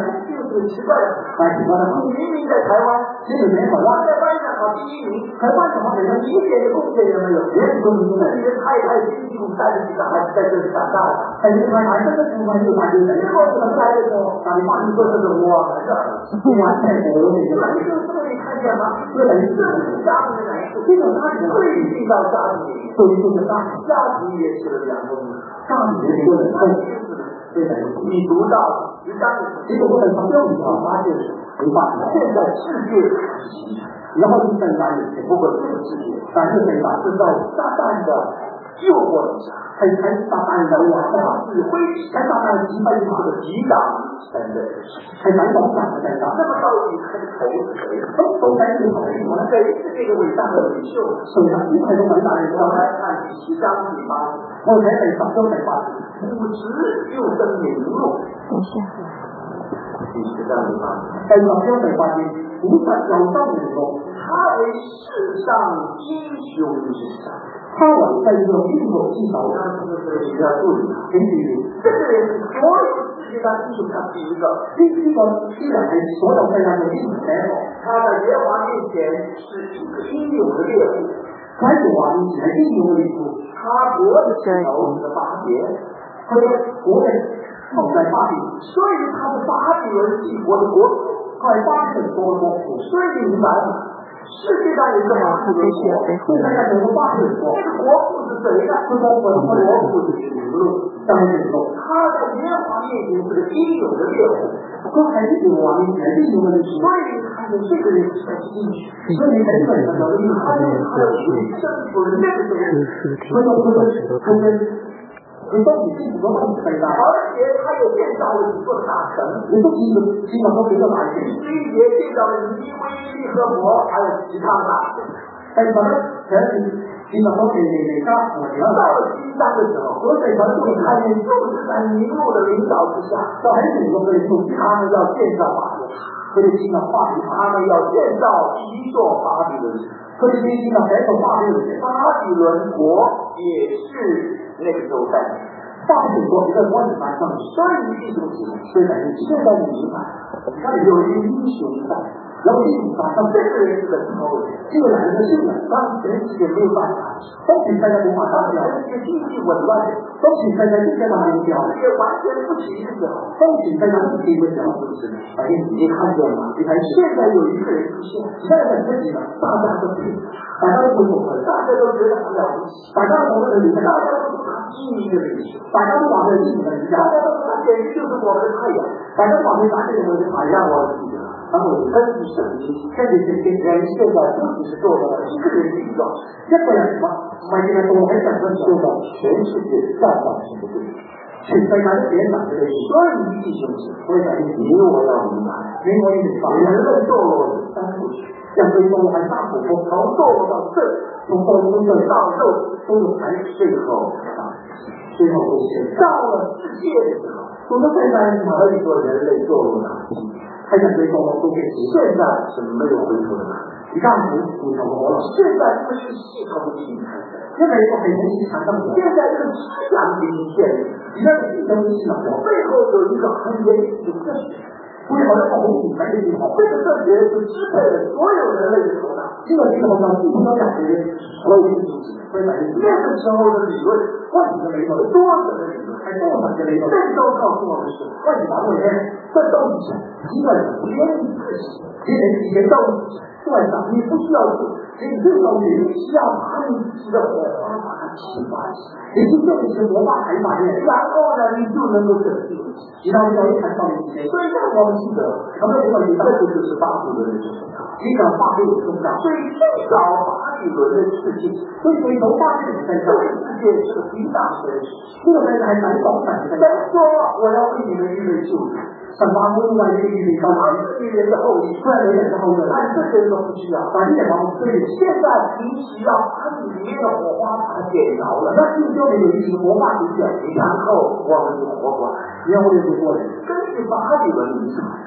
Speaker 2: 是个奇怪的，
Speaker 1: 蛮奇怪的。
Speaker 2: 你明明在台湾，
Speaker 1: 这个没好
Speaker 2: 我在班上考第一名，台湾怎么好像一点的贡献也没有？
Speaker 1: 连这个名字，
Speaker 2: 这里的太太辛辛苦苦带着几个孩子在这里长大的，
Speaker 1: 但是他还真的不管有啥就人，
Speaker 2: 结果怎么来的时候，打电话你说这是我们的儿子，
Speaker 1: 不完全我那个，
Speaker 2: 你这个你看见吗？
Speaker 1: 这等于
Speaker 2: 这是家庭的难处，
Speaker 1: 这种家庭
Speaker 2: 会进到家庭里，
Speaker 1: 所以就是大
Speaker 2: 家庭也起了两个部分，
Speaker 1: 家庭的一个人会，对的。
Speaker 2: 你读到你当
Speaker 1: 结果我很长标语啊，发现没办法，
Speaker 2: 现在世界
Speaker 1: 然后就更难一些，
Speaker 2: 不过这个世界，
Speaker 1: 但是更大，
Speaker 2: 是在撒旦的诱惑之下，
Speaker 1: 还还撒旦的我
Speaker 2: 把指挥
Speaker 1: 还撒旦击败他
Speaker 2: 这个抵挡等等，
Speaker 1: 还难搞啥的在打，
Speaker 2: 那么到底他的头是谁？
Speaker 1: 都都在这头，
Speaker 2: 我们谁是这个伟大的领袖？
Speaker 1: 首先一开始伟大的
Speaker 2: 我们来看第七章第八节，
Speaker 1: 我才在上都在发现，
Speaker 2: 五十又生名录。
Speaker 3: 等一下，
Speaker 2: 第七章第八节，
Speaker 1: 在上都在发现，无法找到的时候，
Speaker 2: 他为世上英雄之上。
Speaker 1: 他往在一个英国记
Speaker 2: 我
Speaker 1: 载，
Speaker 2: 看这个这个你要注意，
Speaker 1: 根据
Speaker 2: 这个也是所有世界上英雄上第一个。
Speaker 1: 这这个虽然是所有在那个历史时候，
Speaker 2: 他在耶和华面前是一个英勇的猎户，
Speaker 1: 还有啊，你还是有历史，
Speaker 2: 他脖子头是八节，
Speaker 1: 和国内好在巴比，
Speaker 2: 所以他是巴比伦帝国的国父，
Speaker 1: 快八十多国父，
Speaker 2: 所以你明白吗？世界上有一个巴比伦国，
Speaker 1: 现在在整个巴比伦国，
Speaker 2: 这个国父是谁呢？
Speaker 1: 是国父的国父的名录，当然是说，
Speaker 2: 他在耶和华面前是个英勇的猎户，
Speaker 1: 不过还是有啊，你肯定有的历史，
Speaker 2: 所以你看见这个人才是英雄。
Speaker 1: 所以你肯定很很有历史，
Speaker 2: 他有他有生出了那个时候，
Speaker 1: 所以说不是不是。你到底是什么东西在哪？
Speaker 2: 而且他也建造了几座大城，
Speaker 1: 你都记得基本都知道哪一些？
Speaker 2: 第一节建造了尼威、利和伯，还有其他大城。
Speaker 1: 但是咱们全是基本都给给给干我觉得
Speaker 2: 到了第三的时候，
Speaker 1: 河水船队
Speaker 2: 他们就是在尼禄的领导之下，
Speaker 1: 到很久都可以做，
Speaker 2: 他们要建造巴比伦，
Speaker 1: 可以经常化比
Speaker 2: 他们要建造一座巴比伦，
Speaker 1: 可以经常改走化比伦。
Speaker 2: 巴比伦国也是那个时候在。
Speaker 1: 大比国一个国里发生，
Speaker 2: 所以你记住记住，
Speaker 1: 虽然你现在你明白，你看有一个英雄在，然后英雄发生，
Speaker 2: 这个人是个超人，
Speaker 1: 这个男人是人，
Speaker 2: 当全世界没有办法，
Speaker 1: 都请大家无法当掉，
Speaker 2: 全世界经济紊乱的，
Speaker 1: 都请大家一天拿不掉，
Speaker 2: 世界完全不齐的时候，
Speaker 1: 都请大家一起不掉，
Speaker 2: 不是？哎，你看见吗？你看现在有一个人出现，
Speaker 1: 现在自己呢，大家都听，大家都不懂，
Speaker 2: 大家都觉得很了不起，
Speaker 1: 大家都认为
Speaker 2: 大家都是他第一个领袖。
Speaker 1: 大家都把这记住了，
Speaker 2: 大家都说简直就是我们的太阳，
Speaker 1: 大家把这拿这个东西好让我记得，然后根据圣经，根据这些人现在不只是做了一个人的一个，这个人什么，每个人都很想跟受到全世界赞赏性的对象，去非常的点赞这个，所以你弟兄姊妹，所以讲你我要明白，因为你把人类堕落的三部曲，像这种还大普通，从堕落到这，从堕落到肉，都有还最后啊。最后会是
Speaker 2: 到了世界的时候，
Speaker 1: 我们现在
Speaker 2: 可以说人类堕落哪里？
Speaker 1: 还想追踪都给
Speaker 2: 现在是没有回头的路。
Speaker 1: 你干不你怎么活了？
Speaker 2: 现在不是系统的进开始，
Speaker 1: 现在一个很容易产生的，
Speaker 2: 现在这个思想已经建立，
Speaker 1: 你那个系统系统
Speaker 2: 背后有一个很严谨的正学，
Speaker 1: 为好像好红顶才这句话，
Speaker 2: 这个正学是支配了所有人类的头脑。
Speaker 1: 这个系统上不能讲的，所有的组织会反映
Speaker 2: 那个时候的理论，
Speaker 1: 万几个没有，
Speaker 2: 多少个理论，
Speaker 1: 还多少个没有，
Speaker 2: 这都告诉我们是
Speaker 1: 万几把多人，这都是一个人别人自己，别人以前都算上，你不需要做，你这种你需要把你自己的火花把它启发起来，你就用你的火花才把你，然后呢，你就能够拯救自己。你到要一谈到你以前，所以让我们记得，我们这个这个就是巴比伦的重要，你讲巴比伦重要，所以最早巴比伦的事情，所以回头巴比伦在这个世界是个最大的事情，这个人还蛮早产的。再说我要为你们预备救主，什么另外一个预备到哪一个人的后裔，虽然人的后裔，但这些人都不需要，反正也忙不对。现在你只要把你里面的火花把它点着了，那就叫你有一个火花出现，然后我们就活过来。然后就过来，根据巴比伦遗产，根据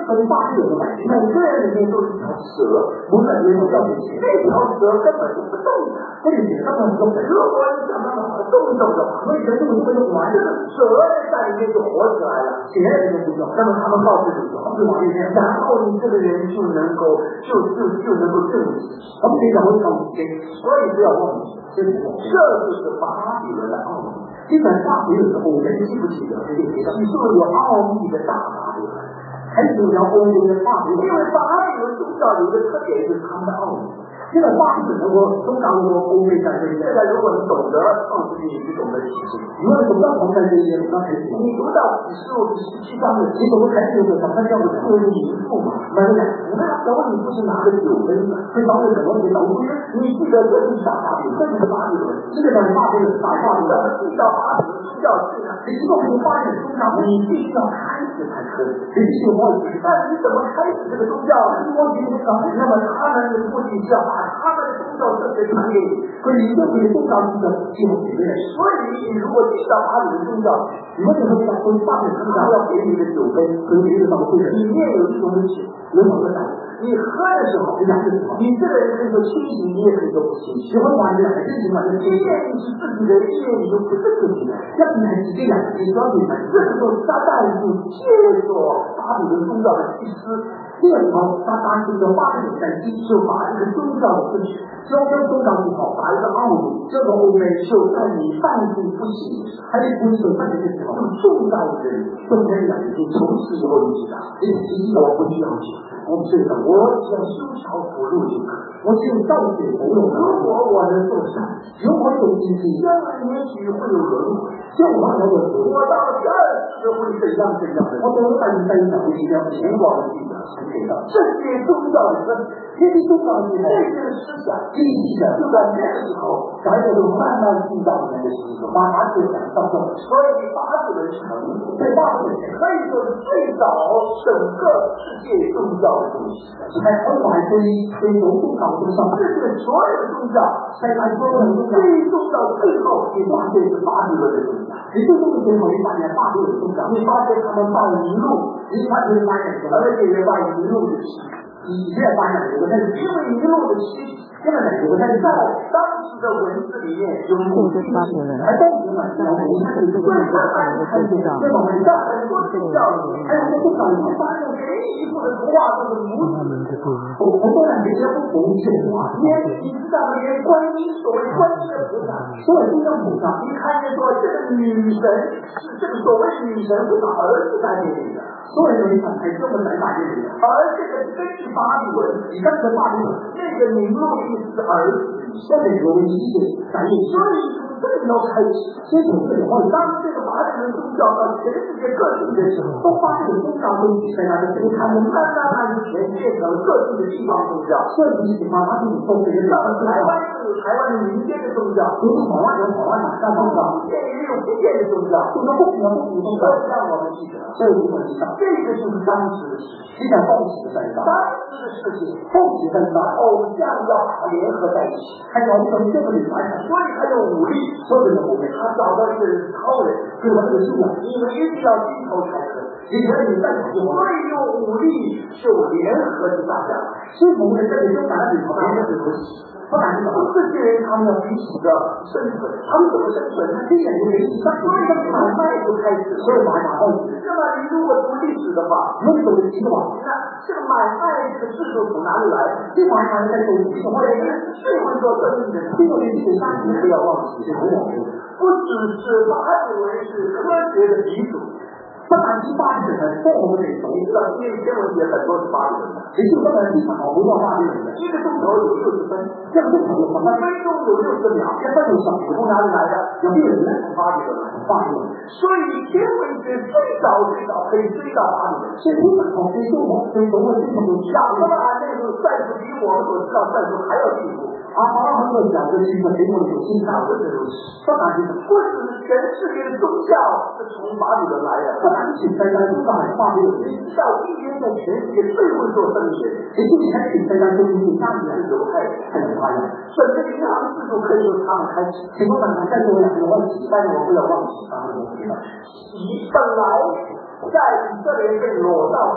Speaker 1: 和巴比伦的百姓，每个人里面都是一条蛇，无论人都要去写，那条蛇根本就不动的，这里面根本不动的。如果你想办法把它动一动的话，所以人这么多人玩，这个蛇在里面就活起来了，写在里面不动。那么他们告诉主说，就往里面，然后你这个人就能够就就就能够证明，我们可以讲会看五天，所以不要忘记，这就是巴比伦的奥秘。基本巴比伦的欧美记不记得这个提到，你是不是有奥秘的大巴比伦？还是有欧美的巴比伦？因为巴比伦宗教有一个特点就是他们的奥秘。现在巴比伦的我通常说欧美战争，现在如果你懂得创世纪，你懂得启示，如果你懂得红战争也懂得启示，你读到启示录第十七章的，你懂得还是有个什么叫做个人民数嘛？那个那时候你不是拿着九分，会帮着什么？你懂不？你记得这是大巴比伦，这是巴比伦，这个叫巴比伦大巴比伦，遇到巴比伦宗教是呢，你如果你发现宗教，你必须要开始才可以，你必须有问题。但你怎么开始这个宗教？如果你不搞，那么他们的目的是要把他们的宗教正确传给你，可是你这个宗教是基本里面，所以你如果遇到巴比伦宗教，你们怎么讲？说巴比伦宗教要给你的酒杯和别的什么会的，里面有一种酒，有什么的？你喝的时候，你讲的时候，你这个人可以说清醒，你也可以说不清醒。喜欢玩的，还是喜欢的。意念你是自己的意念，你就不是自己的。要不然你这样，你说你们这个时候撒旦就借着巴比伦宗教的祭司，这个时候撒旦这个巴比伦在祭就把这个宗教的事情，教教宗教不好，把一个奥秘，这个欧美就在你半途不行，还有不是半途的时候，重要的人都可以养成从此以后你知道，这个我不需要去。我们这个，我只要修桥补路就可以。我只有倒水不用。如果我能做善，如果有信心，将来也许会有轮回。像我那个，我到了第二次会怎样怎样的。我都在你在讲这些全广的记者是这样。这些宗教的这些宗教的这些思想积极的，就在那个时候，才能够慢慢进到你的心中，把它就想到这。所以巴比伦城，在巴比伦可以说是最早整个世界宗教。还很晚所以所以从宗教之上，这是所有的宗教才来说的宗教，这一宗教最后也发现是巴比伦的宗教。你这宗教最后你发现巴比伦宗教，你发现他们把一路，你发现发现，而且也把一路的你越发现有个，但是因为一路的奇。现在有个在在当时的文字里面有母亲，还当时呢，我们看这个，所以慢慢看这个，对吧？我们在很多宗教里，还有些宗教里面发现给你一幅的图画都是母子。我我当然比较不同意这种啊，连你知道连观音所谓观音的菩萨，所有宗教菩萨，你看见说这个女神是这个所谓女神是把儿子带给你的。所有人看还这么来大这里，而这个根据巴比伦，你看这巴比伦那个名录的意思是儿子，现在有一些反应，所以从这个时候开始，先从这个，当这个巴比伦宗教到全世界各地的时候，都发现宗教东西在那里，所以他们慢慢慢慢全变成了各地的地方宗教，所以你喜欢他们从这个到台湾有台湾的民间的宗教，有台湾有台湾哪家宗教，也有福建的宗教，这个不同的不同宗教让我们记得，所以我们知道。这个就是当时的事情，讲后期的在当时的事情，后期在当偶像要联合在一起，还有从这个里来讲，所以他有武力，所有的武力，他找到一个人超人，对吧？这个信仰，你们一定要低头才可。你看你在讲，所以用武力就联合起大家，所以我们在这里就把它里头连着是不起。不然这些人他们要彼此的生存，他们怎么生存？他这样一个意思，所以他买卖就开始，所以买卖到底。那么你如果读历史的话，你们懂得几个吧？那这个买卖这个制度从哪里来？这买卖在走几个或者是最会做生意的，这个历史上你不要忘记，这很有趣。不只是巴比伦是科学的鼻祖。当然，是巴比伦的，在我们这里，你知道，因为天文学很多是巴比伦的，也就是说，市场不到巴比伦的，一个钟头有六十分，这个钟头有什么？分钟有六十秒，这分有小时从哪里来的？有没有人从巴比伦来？巴比伦，所以天文学最早最早可以追到巴比伦，所以你们从追踪我，追踪我，追踪我，亚伯拉罕那个赛数比我们所知道赛数还要进步。阿巴拉罕的讲的是一个给我们有新大的这种，当然就是不只是全世界的宗教是从巴比伦来的，当然是在在宗教很巴比伦。你知道今天在全世界最会做生意的，也就是开始在在中国大理是犹太很发扬，整个银行制度可以说他们开始。请我们再说两个问题，但是我不要忘记他们的问题了。你本来在以色列被掳到巴比伦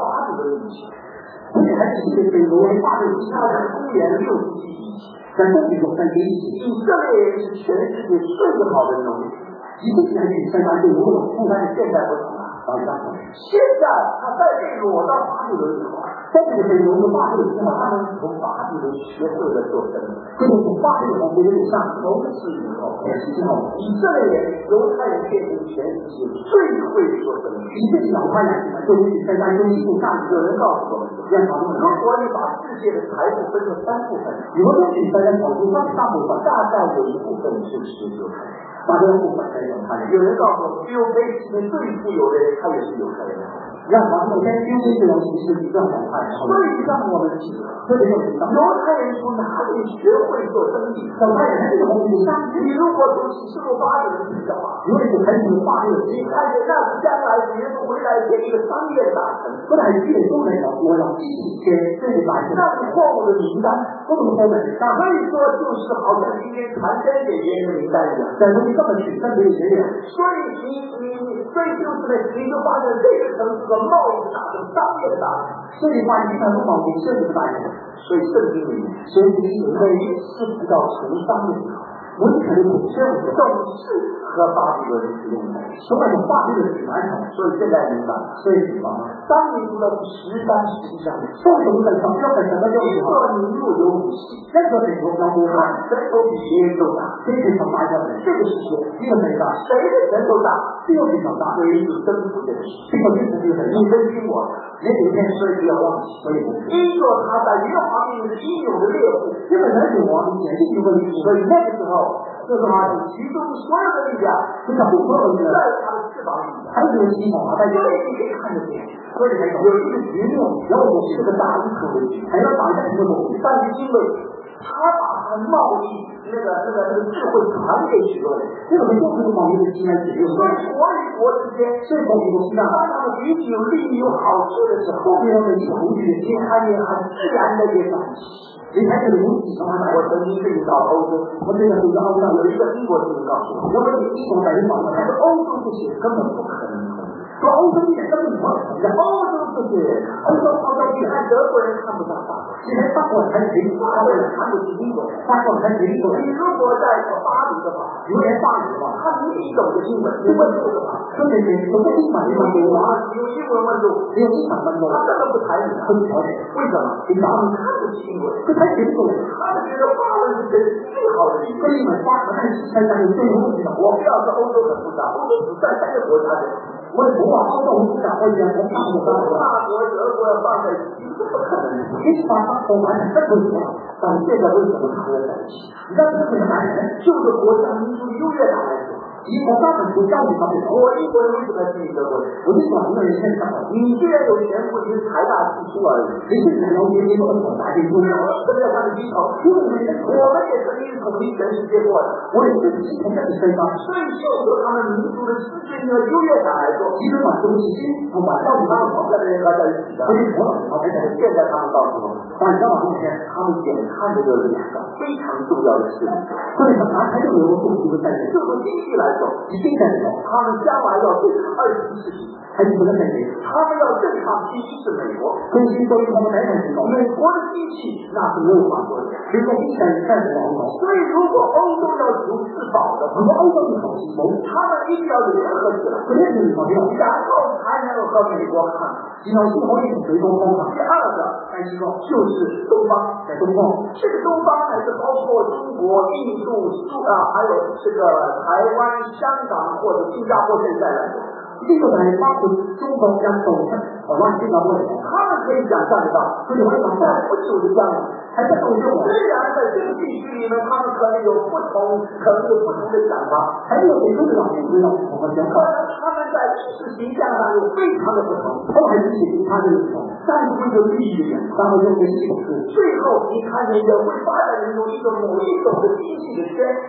Speaker 2: 的以前，
Speaker 1: 而且还是这个罗马的
Speaker 2: 其他的公元六世纪以前，
Speaker 1: 在这里中在这一节，
Speaker 2: 以色列人是全世界最好的农民，
Speaker 1: 一个年纪参加对罗马，
Speaker 2: 但是现在不同了。
Speaker 1: 大家好，
Speaker 2: 现在他在被裸到巴比伦以后，
Speaker 1: 在这个被罗马巴比伦之后，
Speaker 2: 他们从巴比伦学会了做生意，
Speaker 1: 这个从巴比伦从这个上
Speaker 2: 从此以后，
Speaker 1: 也是之后，
Speaker 2: 以色列人、犹太人变成全世界最会做生意。
Speaker 1: 一个小太阳就是参加中医路上，
Speaker 2: 有人告诉我们，
Speaker 1: 这样讨论。
Speaker 2: 如果你把世界的财富分成三部分，
Speaker 1: 如果你大家考虑上大部分，
Speaker 2: 大概有一部分是是犹太人。
Speaker 1: 大概部分才有他人。
Speaker 2: 有人告诉我，bill gates是最富有的人，他也是犹太人。
Speaker 1: 让我们先因为这种形式比较好看，
Speaker 2: 所以让我们记得，
Speaker 1: 这个就是
Speaker 2: 犹太人从哪里学会做生意？
Speaker 1: 犹太人这个东西上，
Speaker 2: 你如果从启示录八的人比较啊，
Speaker 1: 因为是很有法律，
Speaker 2: 你看见那是将来耶稣回来给一个商业大臣，
Speaker 1: 不但是越多人要我要一起先这个大臣，
Speaker 2: 那是货物的名单，
Speaker 1: 不能说的，
Speaker 2: 可以说就是好像今天传真给别人的名单一样。
Speaker 1: 在这里根本取真没有学点，
Speaker 2: 所以你你你，所以就是呢，你就发现这个城是个贸易大城、商业的大城。
Speaker 1: 所以话一般不保护设计的大臣，
Speaker 2: 所以圣经里面，
Speaker 1: 所以你
Speaker 2: 每一次提到从商的时候，
Speaker 1: 我们肯定不这样子，
Speaker 2: 总是和巴比伦使用的，
Speaker 1: 所谓的法律的指南上，
Speaker 2: 所以现在明白，
Speaker 1: 所以明白吗？
Speaker 2: 当你读到十三十一章，
Speaker 1: 这种在上要在什么叫
Speaker 2: 一个民族有武器，
Speaker 1: 任何美国当中，
Speaker 2: 他拳头比别人都大，
Speaker 1: 这是上大家的，
Speaker 2: 这个是说
Speaker 1: 一个很大，
Speaker 2: 谁的拳头大，
Speaker 1: 这个比较大，
Speaker 2: 唯有征服的人，
Speaker 1: 这个就是这个很
Speaker 2: 你分清我，
Speaker 1: 也有天
Speaker 2: 所以不要忘记，
Speaker 1: 所以
Speaker 2: 依着他在约华里是英勇的猎户，
Speaker 1: 基本上是王简直一个问题，
Speaker 2: 所以那个时候。就是他集中所有的力量，
Speaker 1: 就像不所有的
Speaker 2: 在他的翅膀里，
Speaker 1: 还有系统啊，在
Speaker 2: 所以你可以看得见，
Speaker 1: 所以才有一个局面，然后这个大一口的局，还要打一个什么东西，
Speaker 2: 但是因为他把他贸易那个那个那个智慧传给许多人，
Speaker 1: 这个没有这个贸易的机会使用，
Speaker 2: 所以国与国之间，
Speaker 1: 这个东西
Speaker 2: 当他们彼此有利益有好处的时候，
Speaker 1: 后面的一个同学，
Speaker 2: 你看见很自然的也转起。
Speaker 1: 你看这个东西，
Speaker 2: 我曾经去到欧洲，
Speaker 1: 我这个是欧洲
Speaker 2: 有一个英国人告诉我，
Speaker 1: 我们英国在日本，
Speaker 2: 他说欧洲这些根本不可能统一，
Speaker 1: 说欧洲一点根本不可能，
Speaker 2: 欧洲这些欧洲欧洲你看德国人看不上法国，
Speaker 1: 现在法国人才谁，
Speaker 2: 法国人看不起英国人，
Speaker 1: 法国人才谁英国人。
Speaker 2: 你如果在巴黎的话，
Speaker 1: 有点法语的话，
Speaker 2: 他明明懂得英文，你问路的话，
Speaker 1: 说明谁懂得英文，英文给我，
Speaker 2: 有英文问路，
Speaker 1: 只有英文问路，
Speaker 2: 他根本不睬你，
Speaker 1: 不瞧你，
Speaker 2: 为什么？
Speaker 1: 你哪里
Speaker 2: 看不起英国人，
Speaker 1: 这才谁懂？
Speaker 2: 他们觉得法文是最最好的语言。
Speaker 1: 所以呢，法国人是参加有最有问题的。
Speaker 2: 我不要说欧洲很复杂，欧洲只占三个国家的。
Speaker 1: 我也不把欧洲复杂，我也从法国到
Speaker 2: 法国、德国放在一起，这不可能。
Speaker 1: 一把法国完全不一样，但现在为什么合在一起？你知道这是什么感觉？
Speaker 2: 就是国家民族优越感来说。
Speaker 1: 以国家本土教育方面，
Speaker 2: 我英国人为什么去德国人？
Speaker 1: 我就讲一个人现象，
Speaker 2: 你虽然有钱不是财大气粗而已，
Speaker 1: 你是很了解这个很大的一个。
Speaker 2: 我跟着他的低头，因为我们也曾经统一全世界过的，
Speaker 1: 我也是自己从这里身上，
Speaker 2: 所以就由他们民族的之间的优越感来说，
Speaker 1: 一直把东西心，我把教育
Speaker 2: 他们跑在那边合在一起的。
Speaker 1: 我就说了，好，现在
Speaker 2: 现在他们告诉我，
Speaker 1: 晚上往前，
Speaker 2: 他们眼看着就是两个非常重要的事情。
Speaker 1: 所以说，哪才有有东西会在这？
Speaker 2: 就从经济来说，
Speaker 1: 你现在
Speaker 2: 他们将来要对抗二十一世纪，
Speaker 1: 还是不能在这？
Speaker 2: 他们要对抗第一是美国，
Speaker 1: 跟新所以他们来很高。
Speaker 2: 美国的机器那是没有法国的，
Speaker 1: 美国一开始开始往高。
Speaker 2: 所以如果欧洲要求自保的话，
Speaker 1: 如果欧洲是好西风，
Speaker 2: 他们一定要联合起来，
Speaker 1: 肯定是好的，
Speaker 2: 然后才能够和美国抗。
Speaker 1: 只要西方也是随风风的。
Speaker 2: 第二个，
Speaker 1: 该西方
Speaker 2: 就是东方，
Speaker 1: 在东方，
Speaker 2: 这个东方还是包括中国、印度、苏啊，还有这个台湾、香港或者新加坡现在来说。
Speaker 1: 这个呢，包括中国将走向好乱新加坡的，
Speaker 2: 他们可以想象得到，
Speaker 1: 所以我想在
Speaker 2: 不久的将来，
Speaker 1: 还在斗争。
Speaker 2: 虽然在这个地区里面，他们可能有不同，可能有不同的想法，
Speaker 1: 还有很多的老年人我们讲，
Speaker 2: 可能他们在意识形象上有非常的不同，
Speaker 1: 都还是其他的不同，但是会有利益的，然后就跟系统是。
Speaker 2: 最后你看见也会发展出一种某一种的经济的圈。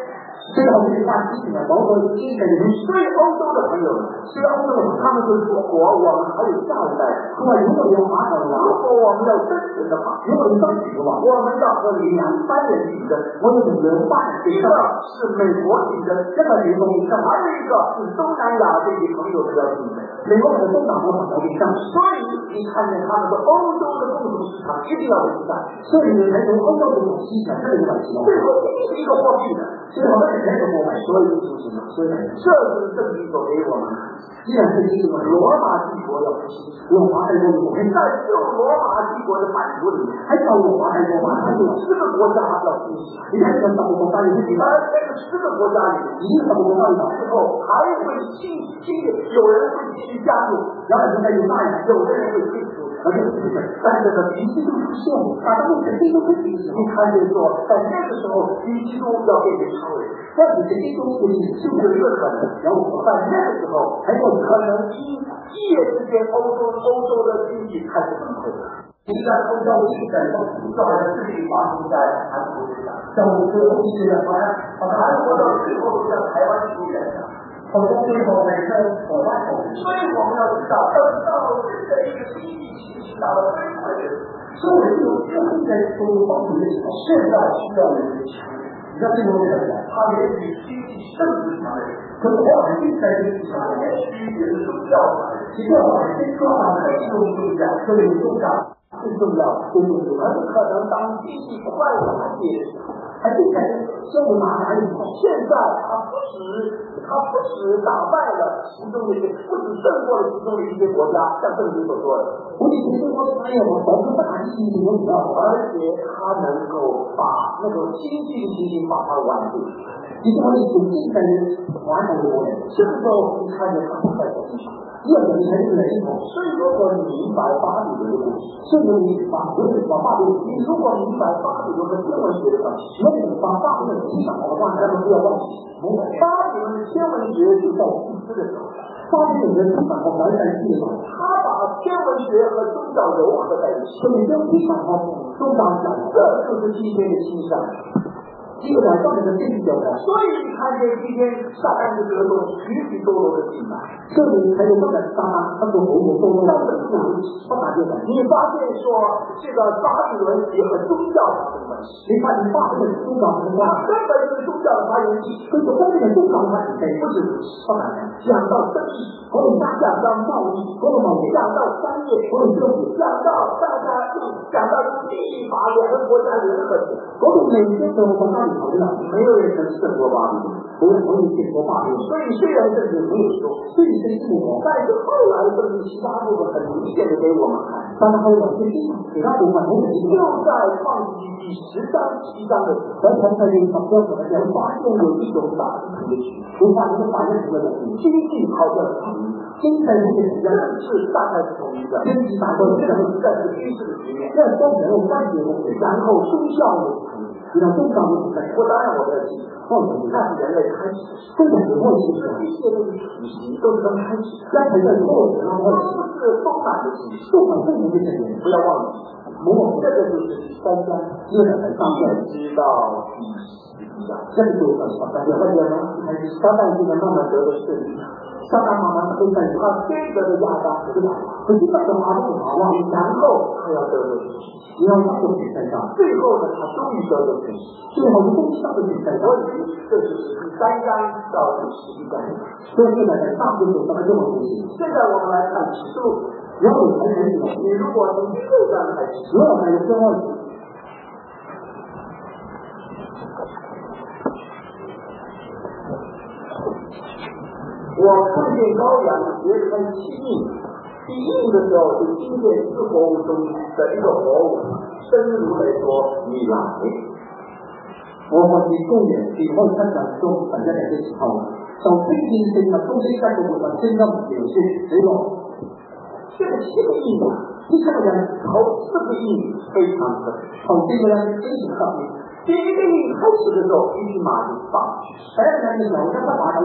Speaker 1: 这个我们话提醒了，包括精神的人，
Speaker 2: 对欧洲的朋友们，
Speaker 1: 虽然欧洲的
Speaker 2: 他们是中国，我们还有下一代。
Speaker 1: 另外，如果有华侨的话，
Speaker 2: 如果我们要真实的话，
Speaker 1: 如果有争取的话，
Speaker 2: 我们要和两班人竞争。
Speaker 1: 我有文化的
Speaker 2: 一个是美国竞争，
Speaker 1: 这个是东西，
Speaker 2: 还有一个是东南亚这些朋友的要竞争。
Speaker 1: 美国和东南亚的竞争，
Speaker 2: 所以你看见他们说欧洲的共同市场一定要完善，
Speaker 1: 所以你才从欧洲的共同市场这个问题，
Speaker 2: 最后一定是一个货币的，
Speaker 1: 所以我们只能是购买，
Speaker 2: 所以就是什么？所以这是证明所给我们。
Speaker 1: 既然是这个
Speaker 2: 罗马帝国要复兴，
Speaker 1: 用华人国度，
Speaker 2: 在旧罗马帝国的版图里面，
Speaker 1: 还叫我华人国嘛？
Speaker 2: 还有四个国家要复兴。
Speaker 1: 你看这十个国家里面，
Speaker 2: 而这个四个国家里，
Speaker 1: 一个十个国家里
Speaker 2: 之后还会新新的，有人会继续加入，
Speaker 1: 然后现在有大人，
Speaker 2: 有的人会退出。
Speaker 1: 而且不是，但这个比基督出现，大家都肯定都会提醒。
Speaker 2: 你看见说，在那个时候，比基督要变成超人，
Speaker 1: 但是这基督就
Speaker 2: 有一个可能，然后在那个时候，还有可能一一夜之间，欧洲欧洲的经济开始崩溃了。你看欧洲历史上主要的事情发生在韩国身上，
Speaker 1: 像我们这个东西的话，
Speaker 2: 韩国到最后向台湾出现的。
Speaker 1: 从最后来看，我们
Speaker 2: 所以我们要知道，等到这个一个经济体系到了崩溃的时候，
Speaker 1: 所以有这个在说帮助的时候，现在需要的人强，你看这个问题来，
Speaker 2: 他也许经济政治强的人，
Speaker 1: 可是环境在这里上
Speaker 2: 也许也是宗教的人，
Speaker 1: 一个环境说法很重要，所以宗教最重要，最重要。
Speaker 2: 很可能当经济快缓解的时候，
Speaker 1: 还是在这个马来里头，
Speaker 2: 现在他不止他不止打败了其中的一些，不止胜过了其中的一些国家，像圣经所说的，
Speaker 1: 不仅是说他有我们大经济国家，
Speaker 2: 而且他能够把那种经济的情形把它挽住。
Speaker 1: 你说你经济在完成的过程，
Speaker 2: 这个时候你看见他不在经济。
Speaker 1: 第二个，你还是人口。
Speaker 2: 所以如果你明白巴比伦的故事，
Speaker 1: 甚至你把不是把巴比伦，
Speaker 2: 你如果明白巴比伦和天文学的关系，
Speaker 1: 那你把巴比伦思想的话，咱们不要忘记，
Speaker 2: 巴比伦的天文学就在祭司的时候，
Speaker 1: 巴比伦的思想和来在地上，
Speaker 2: 他把天文学和宗教糅合在一起，
Speaker 1: 所以这思想和宗教讲，
Speaker 2: 这就是今天的倾向。
Speaker 1: 基本上这个经济表达，
Speaker 2: 所以你看见今天撒旦的格斗许许多多的进来，
Speaker 1: 这里才有不敢撒旦，他说某某多多的不打不打这个。
Speaker 2: 你发现说这个巴比伦也和宗教发生关系，
Speaker 1: 你看你巴比伦宗教的话，
Speaker 2: 根本是宗教的发源地，
Speaker 1: 跟着后面的宗教的话，你不是不敢
Speaker 2: 讲到生意，
Speaker 1: 或者讲到贸易，或者贸易，
Speaker 2: 讲到商业，
Speaker 1: 或者政府，
Speaker 2: 讲到大家讲到地法两个国家联合起来，
Speaker 1: 或者每天都从那里跑来，
Speaker 2: 没有人能胜过巴比伦，
Speaker 1: 不是从你见过巴比伦。
Speaker 2: 所以虽然这是没有说，
Speaker 1: 所以这是我，
Speaker 2: 但是后来证明其他部分很明显的给我们看，
Speaker 1: 但是还有些地方，其他部分我们
Speaker 2: 就在创世纪第十章七章的时候，
Speaker 1: 咱才在这个上标准的讲，
Speaker 2: 发现有一种大的区别，
Speaker 1: 我发现发现什么东西？
Speaker 2: 经济好像是统一，
Speaker 1: 经济的
Speaker 2: 政治大概是统一的，
Speaker 1: 经济大概是
Speaker 2: 这是在这个趋势的局面，
Speaker 1: 这都没有关系的，
Speaker 2: 然后宗教的统一。
Speaker 1: 让宗教的统一，
Speaker 2: 我当然我在记，
Speaker 1: 或者
Speaker 2: 那是人类开始，
Speaker 1: 这种是问题，
Speaker 2: 一切都是体系，都是刚开始，
Speaker 1: 但是在过程当中，
Speaker 2: 都是丰满的体系，
Speaker 1: 充满丰富的体系，
Speaker 2: 不要忘记，
Speaker 1: 我
Speaker 2: 这个就是第三章，
Speaker 1: 因为很上面
Speaker 2: 知道第十一章，
Speaker 1: 这就是很上面，有个人还是撒旦现在慢慢得到胜利，撒旦慢慢都在他这个的亚当是吧？可是那个马路好啊，
Speaker 2: 然后他要得到
Speaker 1: 你要那个比赛上，
Speaker 2: 最后呢，他终于得到胜利，
Speaker 1: 最后终于上的比赛上，
Speaker 2: 所以这就是第三章到第十一章，
Speaker 1: 所以现在在大部分都是这么东西。
Speaker 2: 现在我们来看启示录，
Speaker 1: 然后才开始，
Speaker 2: 你如果从第六章开始，
Speaker 1: 所有还有最后。
Speaker 2: 我看见羔羊揭开七印，第一印的时候就听见四活物中的一个活物声如雷说：“你来！”
Speaker 1: 我們以高人是開七日中神一日的時候，就聽見聖物中的一個活物聲音描說死亡。
Speaker 2: 這個七個印啊，
Speaker 1: 呢七個人
Speaker 2: 頭四個印非常特別，
Speaker 1: 頭四個人非常特別。
Speaker 2: 第一個印開始的時候，一匹馬就放，
Speaker 1: 第一個人嘅時候一匹馬走出嚟。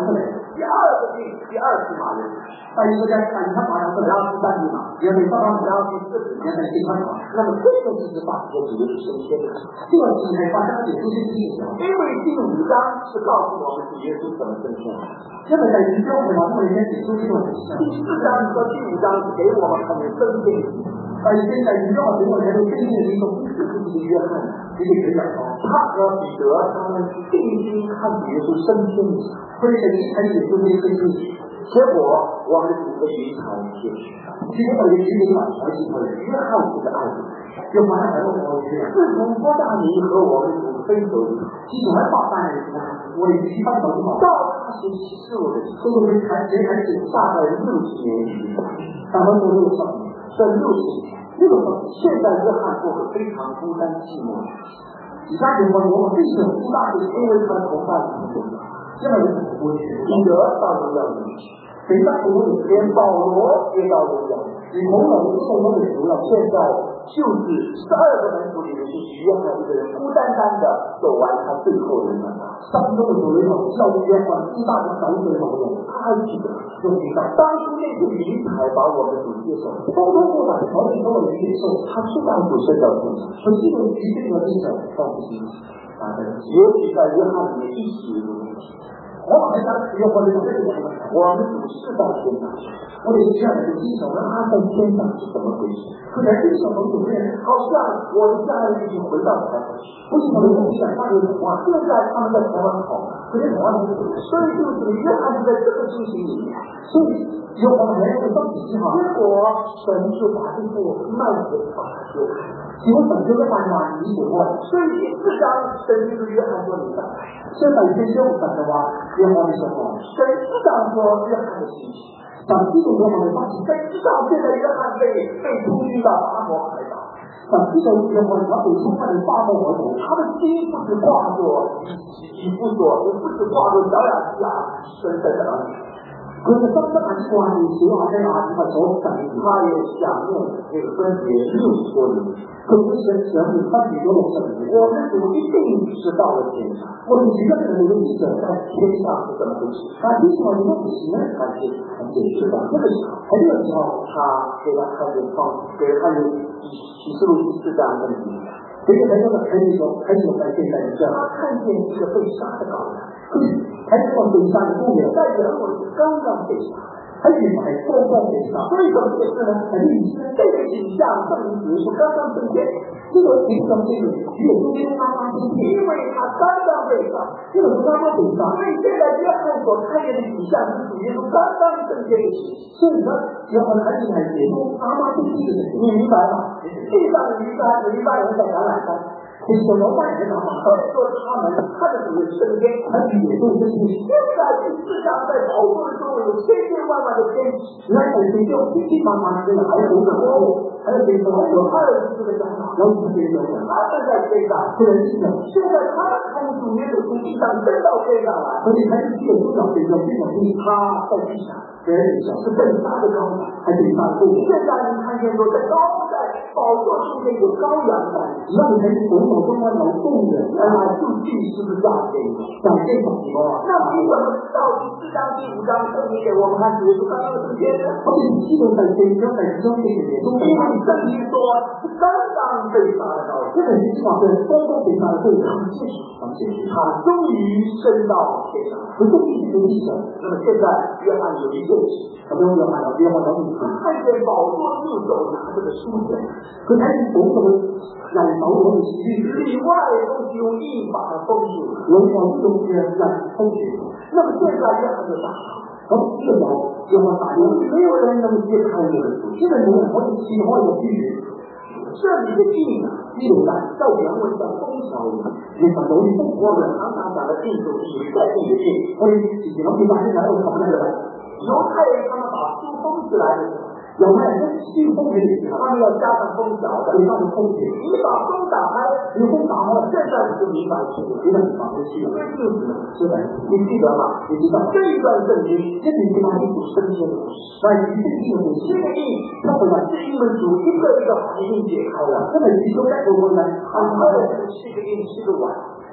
Speaker 2: 第二个病，第二是马人。
Speaker 1: 但是在看他马上然后是三地嘛，也没办法，然后第四十年才健康嘛。
Speaker 2: 那么这个就是把这个主耶稣升天的。
Speaker 1: 这个是才发生的出现的意思。
Speaker 2: 因为第五章是告诉我们主耶稣怎么升天的。
Speaker 1: 这个在第九章嘛，我们先解释这个事情。
Speaker 2: 第四章和第五章是给我们看见升天的。
Speaker 1: 而且现在你要给我才能真正的一个不是自己的约翰，这个学长
Speaker 2: 他和彼得他们定睛看主耶稣升天的，
Speaker 1: 所以在一开始就没分析。
Speaker 2: 结果我们主的云彩天使，
Speaker 1: 结果这个云彩而且和
Speaker 2: 约翰这个爱子，
Speaker 1: 就马上来到我这样。
Speaker 2: 自从郭大明和我们主分手以后，
Speaker 1: 其实还八三年，我的七八年到
Speaker 2: 他写启示录的，
Speaker 1: 这个没开始开始
Speaker 2: 大概六十年以前，
Speaker 1: 咱们都六十年，
Speaker 2: 这六十年，那个时候现在约翰过得非常孤单寂寞。
Speaker 1: 以前就说我们非常孤单，
Speaker 2: 因为他的头发很重，
Speaker 1: 这么就不过去。
Speaker 2: 彼得到荣耀里去，
Speaker 1: 谁在我们
Speaker 2: 连保罗也到荣耀里，
Speaker 1: 你从来不受我们荣耀。
Speaker 2: 现在就是十二个门徒里面，就是约翰一个人孤单单的走完他最后的那
Speaker 1: 三个门徒里头，叫约翰最大的三个人，
Speaker 2: 他还记得，就知道当初那些云彩把我们主接受，
Speaker 1: 偷偷过来，朝里头的接受，
Speaker 2: 他是当主升到天上，
Speaker 1: 可这个一定要接受，到不行。
Speaker 2: 啊，尤其在约翰里面一起如一。
Speaker 1: 我们还讲约翰的这个什么？
Speaker 2: 我们主是到天上，
Speaker 1: 我得这样的接受，
Speaker 2: 那他在天上是怎么回事？
Speaker 1: 可在这个门徒里，
Speaker 2: 好像我的家人已经回到台湾，
Speaker 1: 为什么我们想那个什么？
Speaker 2: 现在他们在台湾好，
Speaker 1: 可是台湾不是，
Speaker 2: 所以就是约翰是在这个情形里面，
Speaker 1: 所以约翰没有到底哈。
Speaker 2: 结果神就把这部慢文把它修开，
Speaker 1: 结果神就在慢慢理解过来。
Speaker 2: 所以第四章神就是约翰说你上来，
Speaker 1: 现在已经修神的话，约翰的时候，
Speaker 2: 神知道说约翰的心情。
Speaker 1: 但这个约翰的发现，
Speaker 2: 谁知道现在约翰被被出去到巴摩海岛？
Speaker 1: 但这个约翰他被出卖的巴摩海岛，
Speaker 2: 他的心不是化作以弗所，也不是化作小亚细亚神在哪里？
Speaker 1: 可是当这安关系学好在哪地方所感觉，
Speaker 2: 他也想念这个分别六十多年。
Speaker 1: 可是神神你他许多的圣灵，
Speaker 2: 我们主一定是到了天上。
Speaker 1: 我们几个人的意思
Speaker 2: 在天上是怎么回事？
Speaker 1: 他为什么你不行呢？
Speaker 2: 他是很解释的。那个时候，
Speaker 1: 还有时候
Speaker 2: 他给他看见方，给他看见启示录第四章的里面，
Speaker 1: 这个很多的很多很多在现在这样，
Speaker 2: 他看见一个被杀的羔羊，
Speaker 1: 还有被杀的公牛，
Speaker 2: 在人为刚刚被杀。
Speaker 1: 还有还多多被杀，
Speaker 2: 所以怎么解释呢？
Speaker 1: 很意思，
Speaker 2: 这个景象证明主是刚刚升天，
Speaker 1: 这个凭什么这个只有中间刚刚升天？
Speaker 2: 因为他刚刚被杀，
Speaker 1: 这个是刚刚被杀，
Speaker 2: 所以现在约翰所看见的景象是主耶稣刚刚升天的景象。
Speaker 1: 所以呢，约翰还是还解读刚刚升天的，你明白吗？
Speaker 2: 地上的一般有一般人在橄榄山。
Speaker 1: 这是老百姓啊，
Speaker 2: 所以说他们看着主的升天，
Speaker 1: 他也都升天。
Speaker 2: 现在第四章在宝座的周围有千千万万的天使，
Speaker 1: 原来是就平平凡凡的人，还有个哦，还有这个
Speaker 2: 还有二十四个长老，
Speaker 1: 然后这些人，
Speaker 2: 他们在天上，
Speaker 1: 这个是的。
Speaker 2: 现在他们看主耶稣从地上升到天上来，
Speaker 1: 所以还是只有多少这个这种地，
Speaker 2: 他在地上，
Speaker 1: 在地上
Speaker 2: 是更大的高台，
Speaker 1: 还是大的。
Speaker 2: 现在你看见说，在高在宝座中间有羔羊在，
Speaker 1: 那你才是总统中的劳动人，
Speaker 2: 啊，就地是不是这样的？
Speaker 1: 讲这种情况，
Speaker 2: 那凭什么到第四章第五章证明给我们看主耶稣刚刚升天呢？
Speaker 1: 而且你记得在这个在中这个也都
Speaker 2: 因为圣经说刚刚被杀的羔羊，
Speaker 1: 这个是至少是刚刚被杀的对象，这是很现实。
Speaker 2: 他终于升到天上，
Speaker 1: 不是一直地上。
Speaker 2: 那么现在约翰有一件事，
Speaker 1: 他没有约翰，约翰到底是
Speaker 2: 看见宝座右手拿着的书卷，
Speaker 1: 可他是总统让保罗的西
Speaker 2: 里外都是用印把它封住了，
Speaker 1: 有保这种是让封住。
Speaker 2: 那么现在约翰就打
Speaker 1: 然后这个约翰打电话，没有人能揭开这个书，这个人我是喜欢有必须。
Speaker 2: 这里的印啊，印在在原文叫封条印，
Speaker 1: 你把东西封
Speaker 2: 我们常常讲的印就是有在印的印，
Speaker 1: 我们以前我们把这个我们那个
Speaker 2: 犹太人他们把书封起来的时候，
Speaker 1: 犹太人信封给你，
Speaker 2: 他们要加上封条的，
Speaker 1: 给他们封起，
Speaker 2: 你把封打开，
Speaker 1: 你封打开，
Speaker 2: 现在你就明白是我
Speaker 1: 这个地方是去
Speaker 2: 这就是
Speaker 1: 是的，
Speaker 2: 你记得吗？
Speaker 1: 你知道
Speaker 2: 这一段圣经，
Speaker 1: 这是地方是
Speaker 2: 主升天的故事。
Speaker 1: 那一定是有
Speaker 2: 这个印，它本来是因为主一个一个把印解开了，
Speaker 1: 那么你就该我们来，
Speaker 2: 很快的七个印七个碗。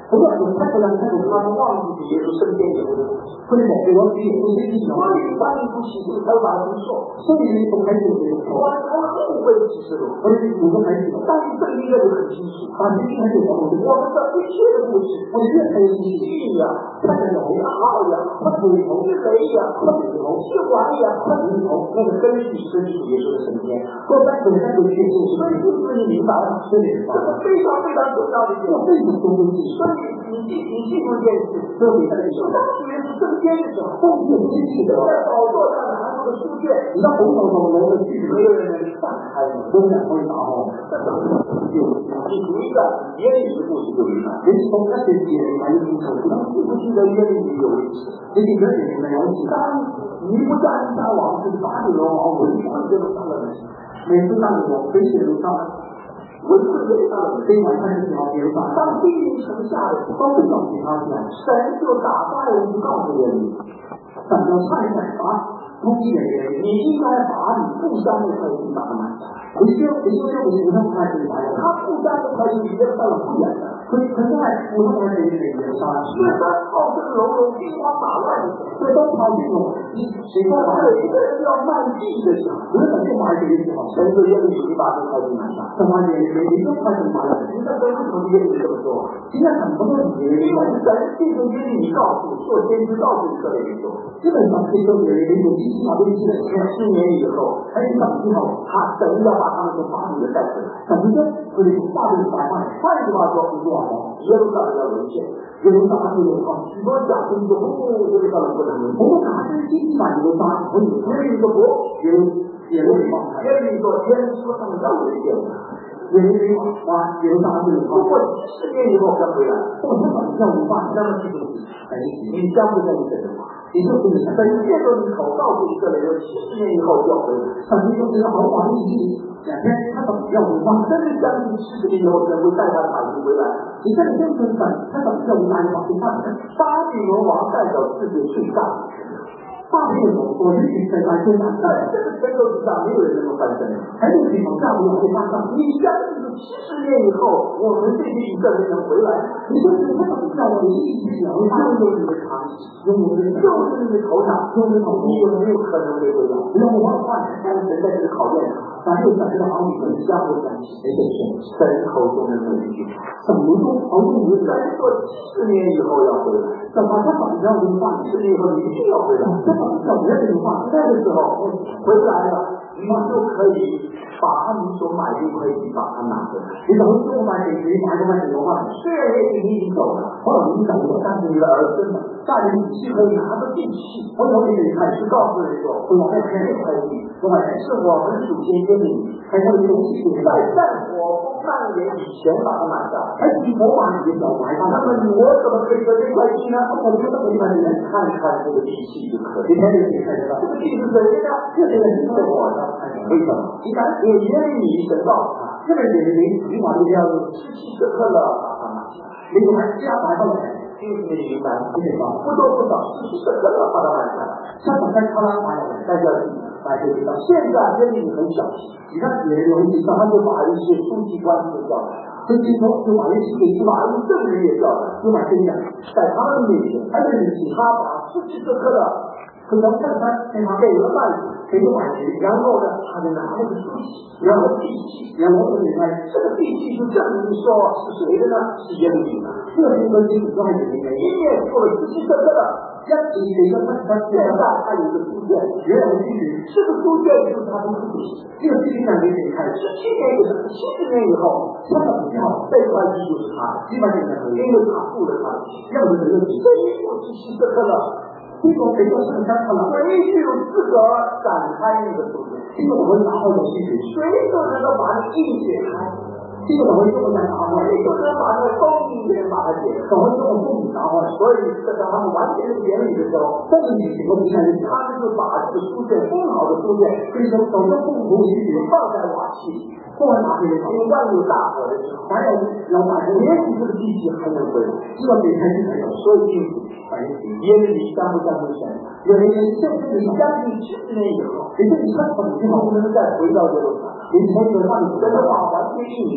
Speaker 1: 不过有太多人太多他们忘记耶稣身边有的，或者给我自己不是一种，所以万一不起诉，才把它说，所以你不开始没有错，我我后悔启示录，我的五个开始，但是这一个就很清楚，啊，你很有道理，我们的一切的故事，我越开始记忆呀，看着有呀，好呀，我回头是谁呀，我回头是王呀，我回头那个根据根据耶稣的身边，我在本身就确信，所以不是你明白了，这是非常非常重要的一点，非常重要的。所以你记你记住一件事，所以在说当主耶稣升天的时候，后面不是记得在宝座上拿出的书卷，你到红头头楼的去，没有人能放开的，都想会拿哦。就你读一个耶利的故事就明白，人从那些节还有印象，可能记不记得耶利有一次，这几个人没有记，当尼布甲尼撒王是巴比伦王文化这个上了的，每次上的我非写都上了。文字最大的非晚上是条别法，当地名城下的都会告诉他讲，神就打发人去告诉人，怎么派宰罚通缉的人，你应该把你负担的快递把它买下。回修回修这不是不能开始买的，他负担的快递已经到了不远的，所以可是在普通人的人的杀，所以他号称龙龙兵荒马乱的，所以都跑这种，你谁说还有一个人要卖地的想，不是怎么就买这个就好，神就愿意你把这快递买下，怎么也也也就快递买了，你那为什么愿意这么做？现在很多问题，因为神这种愿意你告诉做先知告诉你这类人说，基本上这个人有几起码都是十年以后，还有上之后，他等要把他们从巴比伦带回来，怎么着？所以巴比伦白话，换句话说，不是话耶路撒冷要沦陷，耶路撒冷有好许多假先知，哦，耶路撒冷不能沦，我们哪是经济嘛？耶路撒冷，我有耶利说不，耶路耶路里放开，耶利说天说他们要沦陷，耶路里哇，耶路撒冷有好，不过十年以后再回来，我们把要不放，那么这个哎，你相不相信这句话？也就是本届都你口告诉一个人，七十年以后就要回来，什么就是要好好的意两天他怎么要回来？真的相信七十年以后人会带他的百姓回来？你这里认真本，他怎么叫回来的？你看，巴比伦王代表世界最大的权力。巴比伦我允许在他身上，在这个全球之上没有人能够翻身，还有地方大不了会发上。你相信七十年以后，我们这些一个人能回来？你就是他怎么叫我的意志表，用的你的常识，用我的就是你的头脑，用的头，你有没有可能会回来？让我们换，但是神在这个考验上。咱又在这个行里面相互相起，谁谁谁，神口中的那一句，怎么说？口中的神说七十年以后要回来，怎么他怎么叫这个话？七十年以后你一定要回来，这怎么叫别这个话？那个时候回来了，你就可以把你所买的快递把它拿回来。你怎么说买给谁买个买给我话？虽然也许你已经走了，或者你走了，但是你的儿孙们，大人你既可以拿着地契，我从你开始告诉人说，我在前面快递，我买是我们祖先给你，还有勇气在战火风浪年以前把它买下，还是我把你的脚买上，那么我怎么可以说这块地呢？我就这么一般人看看这个地契就可以。今天就可以看得到，这个地是谁的？这个人是我的，为什么？你看，也因为你神告诉他，这个人你起码都要有七七时刻了把它买下，你还加买到来。就是你明白，不对吧？不多不少，七七时刻了把它买下来，像我在超拉买的，大家大家知道，现在真的很小气。你看别人有一他就把一些书记官都叫来，书记官就把一些给法律证人也叫来，就把这样在他们面前，还得请他把七七时刻了。可能看他给他给了麦子，给了买钱，然后呢，他就拿那个书契，然后地契，然后你看这个地契就证明说是谁的呢？是耶路撒冷。这个跟这个关系没关系。因为做了七七这个的，要你这个他现在他有个书卷，原来的这个书卷就是他的书契，这个书卷给你看，十七年以后，七十年以后，他怎么叫这块地就是他，基本上因为他付了他的钱，要不然这个这一部七七这个了。这种谁说是三他了？谁就有资格展开那个书卷？这个我们拿回来去写，谁就能够把它印解开？这个我们就不能拿回来，谁就能把那个封印给把它解开？我们这种封印拿回来，所以在他们完全是典礼的时候，这个你怎么不看？他就是把这个书卷封好的书卷，可以说手中共同允许放在瓦器里。后来拿回来，因为万有大火的时候，还有老大爷，也许这个机器还能回来，这个每天是没有，所以清楚。反正耶利你相不相信神？有人甚至你相信七十年以后，也就是你看怎么就不能再回到耶路撒冷？你从这话你真的话完全一年，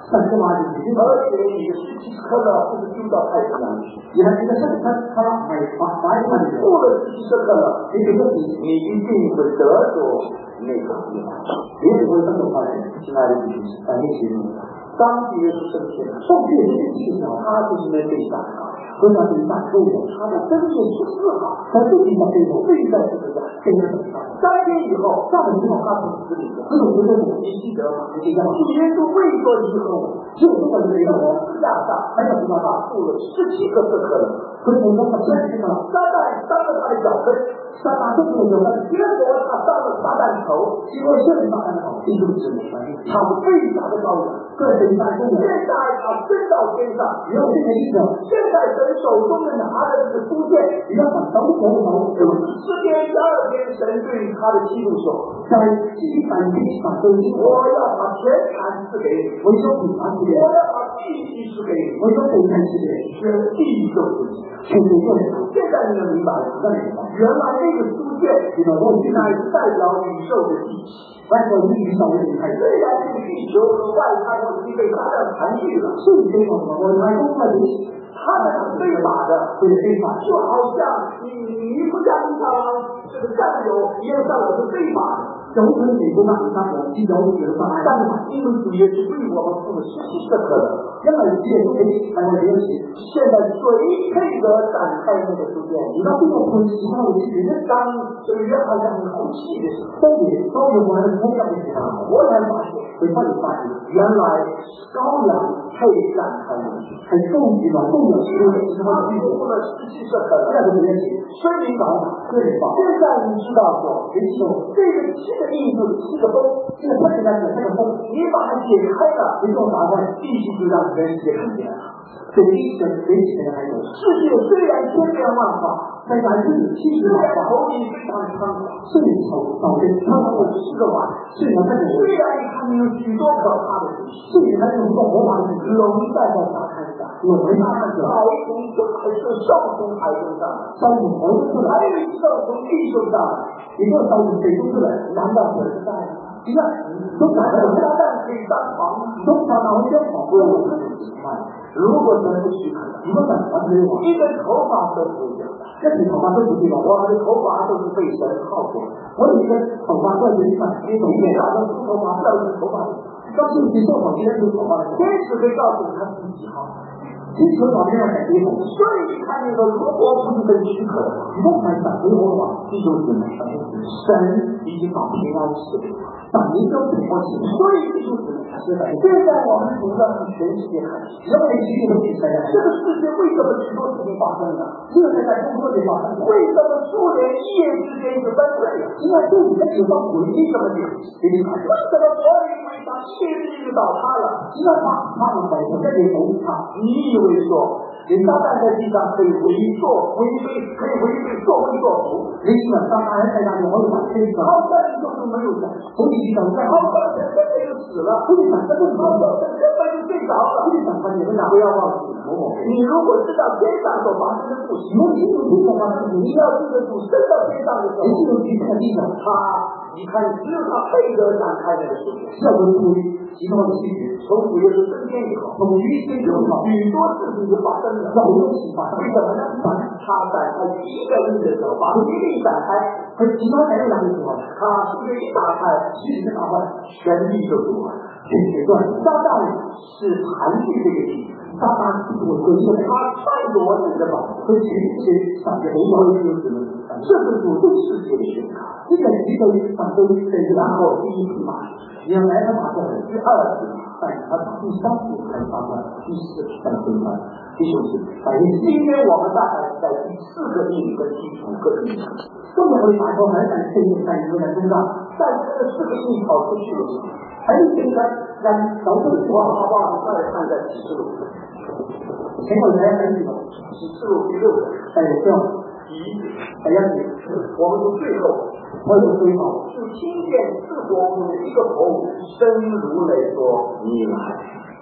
Speaker 1: 三十八斤，
Speaker 2: 而且你的十七克勒不是丢到太平洋去，
Speaker 1: 你还记得上他他买买买一块的，
Speaker 2: 付了十七克勒，你这个你你一定会得着那个地方，
Speaker 1: 也只会分手发现，
Speaker 2: 亲爱的弟兄，感谢主，当地耶稣升天，
Speaker 1: 受这些气象，
Speaker 2: 他就是那对象。
Speaker 1: 和他对大都有，
Speaker 2: 他的真正十四号，
Speaker 1: 他自己的这种
Speaker 2: 内在这个
Speaker 1: 跟着怎么样？
Speaker 2: 三天以后，
Speaker 1: 上面之后
Speaker 2: 他从死里的，
Speaker 1: 这种就是我
Speaker 2: 你记得吗？
Speaker 1: 你记得吗？
Speaker 2: 主耶稣为说以后，
Speaker 1: 就这么一个人，
Speaker 2: 十架上还有什么他付了十七个这克勒，
Speaker 1: 所以我们说这个
Speaker 2: 撒旦当了他的脚跟，
Speaker 1: 撒旦动不了脚跟，
Speaker 2: 结果他当了撒旦头，
Speaker 1: 结果现在撒旦的头，
Speaker 2: 你就知道他是最大的羔羊。
Speaker 1: 这是一大功
Speaker 2: 现在他升到天上，
Speaker 1: 没有这个意思。
Speaker 2: 现在神手中的拿的这个书卷，
Speaker 1: 你要把头头头，
Speaker 2: 诗篇第二篇神对他的记录说，
Speaker 1: 在基本地上都是
Speaker 2: 我要把全盘赐给你，
Speaker 1: 我说平安之年，
Speaker 2: 我要把地基赐给你，
Speaker 1: 我说平安之年，
Speaker 2: 全地就是
Speaker 1: 全是这样。
Speaker 2: 现在你能明白了？原来那个书卷，
Speaker 1: 你的问题
Speaker 2: 乃是代表宇宙的地基。
Speaker 1: 外国人遇到的厉害，
Speaker 2: 虽然这个地球和外太空已经被大量盘踞了，
Speaker 1: 是这种什么？我来公会的，
Speaker 2: 他们是非法的，
Speaker 1: 对非法，
Speaker 2: 就好像你你不像他这个占有一样占有是非法的。
Speaker 1: 有可能美国那里那种医疗有的障碍，
Speaker 2: 但是因为主耶稣为我们付了十七个克勒，
Speaker 1: 原来这些都可以才会联系。
Speaker 2: 现在谁配得展开那个书卷？
Speaker 1: 你到这个婚其他的去，那
Speaker 2: 当这个约翰在很哭泣的时候，
Speaker 1: 都得都有我的同样的地方，
Speaker 2: 我才发现，
Speaker 1: 会发现发现，
Speaker 2: 原来羔羊配展开的，
Speaker 1: 很重要的重要是
Speaker 2: 他付了十七个克勒，
Speaker 1: 这个联系，
Speaker 2: 所以你搞
Speaker 1: 对吧？
Speaker 2: 现在你知道说，
Speaker 1: 没错，
Speaker 2: 这个七个印就是七个风，
Speaker 1: 这个看起来是这个风，
Speaker 2: 你把它解开了，
Speaker 1: 你做啥关？
Speaker 2: 必须就让全世界看见了。
Speaker 1: 这一个谁起来还有？
Speaker 2: 世界虽然千变万化，
Speaker 1: 在咱自己其实
Speaker 2: 虽
Speaker 1: 来讲，
Speaker 2: 然头领非常猖狂，
Speaker 1: 是你头脑跟他们
Speaker 2: 是个碗，
Speaker 1: 是你看这
Speaker 2: 虽然他们有许多可怕的东西，
Speaker 1: 是你看这种活法的
Speaker 2: 龙在在打开的，
Speaker 1: 有没那个
Speaker 2: 孩从就还是少从孩中上来，
Speaker 1: 烧从头出来，
Speaker 2: 还有一个从地中上来，
Speaker 1: 一个烧从水中出来，
Speaker 2: 难道不是在？
Speaker 1: 你看，都拿着
Speaker 2: 撒旦可以当皇帝，
Speaker 1: 都拿到先跑过我们的情况，
Speaker 2: 如果神不许可，
Speaker 1: 你们怎么没有啊？
Speaker 2: 一根头发都不一样。
Speaker 1: 这是头发都不对吧？
Speaker 2: 我们的头发都是被神套过，
Speaker 1: 我有一个头发断人发，
Speaker 2: 你每天早上梳头发，掉一头发，
Speaker 1: 当时你做好今天就头发的，
Speaker 2: 天使会告诉他自己好。
Speaker 1: 其实我这样改变我，
Speaker 2: 所以你看那个，如果不是被许可的，
Speaker 1: 你不买反回我的话，
Speaker 2: 弟兄姊妹，神已经把平安赐给我，
Speaker 1: 把您都给我起，
Speaker 2: 所以弟兄姊妹，现在我们主要向全世界看齐，
Speaker 1: 要为世界都比赛的，
Speaker 2: 这个世界为什么许多事情发生呢？
Speaker 1: 这个在中国也发生了，
Speaker 2: 为什么苏联一夜之间就崩溃了？
Speaker 1: 因为这里的解放主义怎么解？给你看，
Speaker 2: 为什么柏林围墙一夜之间就倒塌了？
Speaker 1: 因为把他们摆在这里头他，
Speaker 2: 你以为说，人撒旦在地上可以为作为非，可以为非作为作福？
Speaker 1: 你基本上大家在那里我有把这个，
Speaker 2: 好像你就是没有在，
Speaker 1: 从你遇到在
Speaker 2: 好像人根本就死了，
Speaker 1: 不是想这么
Speaker 2: 好
Speaker 1: 多，
Speaker 2: 像人根本就睡着了。
Speaker 1: 不是想把你们俩
Speaker 2: 不要忘记，你如果知道天上所发生的故事，
Speaker 1: 你们清楚这个吗？
Speaker 2: 你要记得主升到天上的时候，
Speaker 1: 你记得这个地方，
Speaker 2: 他，你看，只有他配得展开那个世界。
Speaker 1: 要不注意，其他的细节，
Speaker 2: 从主耶稣升天以后，
Speaker 1: 从于天以后，
Speaker 2: 许多事情就发生了。
Speaker 1: 要有启发，
Speaker 2: 为什么呢？他展开第一个日的时候，把一力展开，
Speaker 1: 和其他还有两个地方，
Speaker 2: 他是不是一打开，
Speaker 1: 其实打完
Speaker 2: 全地就读完。
Speaker 1: 这阶段，
Speaker 2: 撒旦是盘踞这个地，
Speaker 1: 撒旦我我因为
Speaker 2: 他篡夺你的宝，
Speaker 1: 和全世界上的很多人都只能，
Speaker 2: 这是主对世界的宣告。
Speaker 1: 这个一个反对，
Speaker 2: 然后第一匹马，
Speaker 1: 原来他马上
Speaker 2: 第二匹马，
Speaker 1: 但他第三次才发生，第四次才回来，
Speaker 2: 弟兄姊妹，今天我们大概是在第四个印跟第五个印，
Speaker 1: 更会把头还在深夜在一个人身上，
Speaker 2: 但是这四个印跑出去的时候，
Speaker 1: 还有现在让导致
Speaker 2: 我好不好？再看在启示录，
Speaker 1: 前后才很久，
Speaker 2: 启示录第六章，
Speaker 1: 哎，这样，
Speaker 2: 第一节，
Speaker 1: 哎呀，
Speaker 2: 我们从最后。
Speaker 1: 我有最好，
Speaker 2: 就听见四国中的一个头声如雷说：“你来。”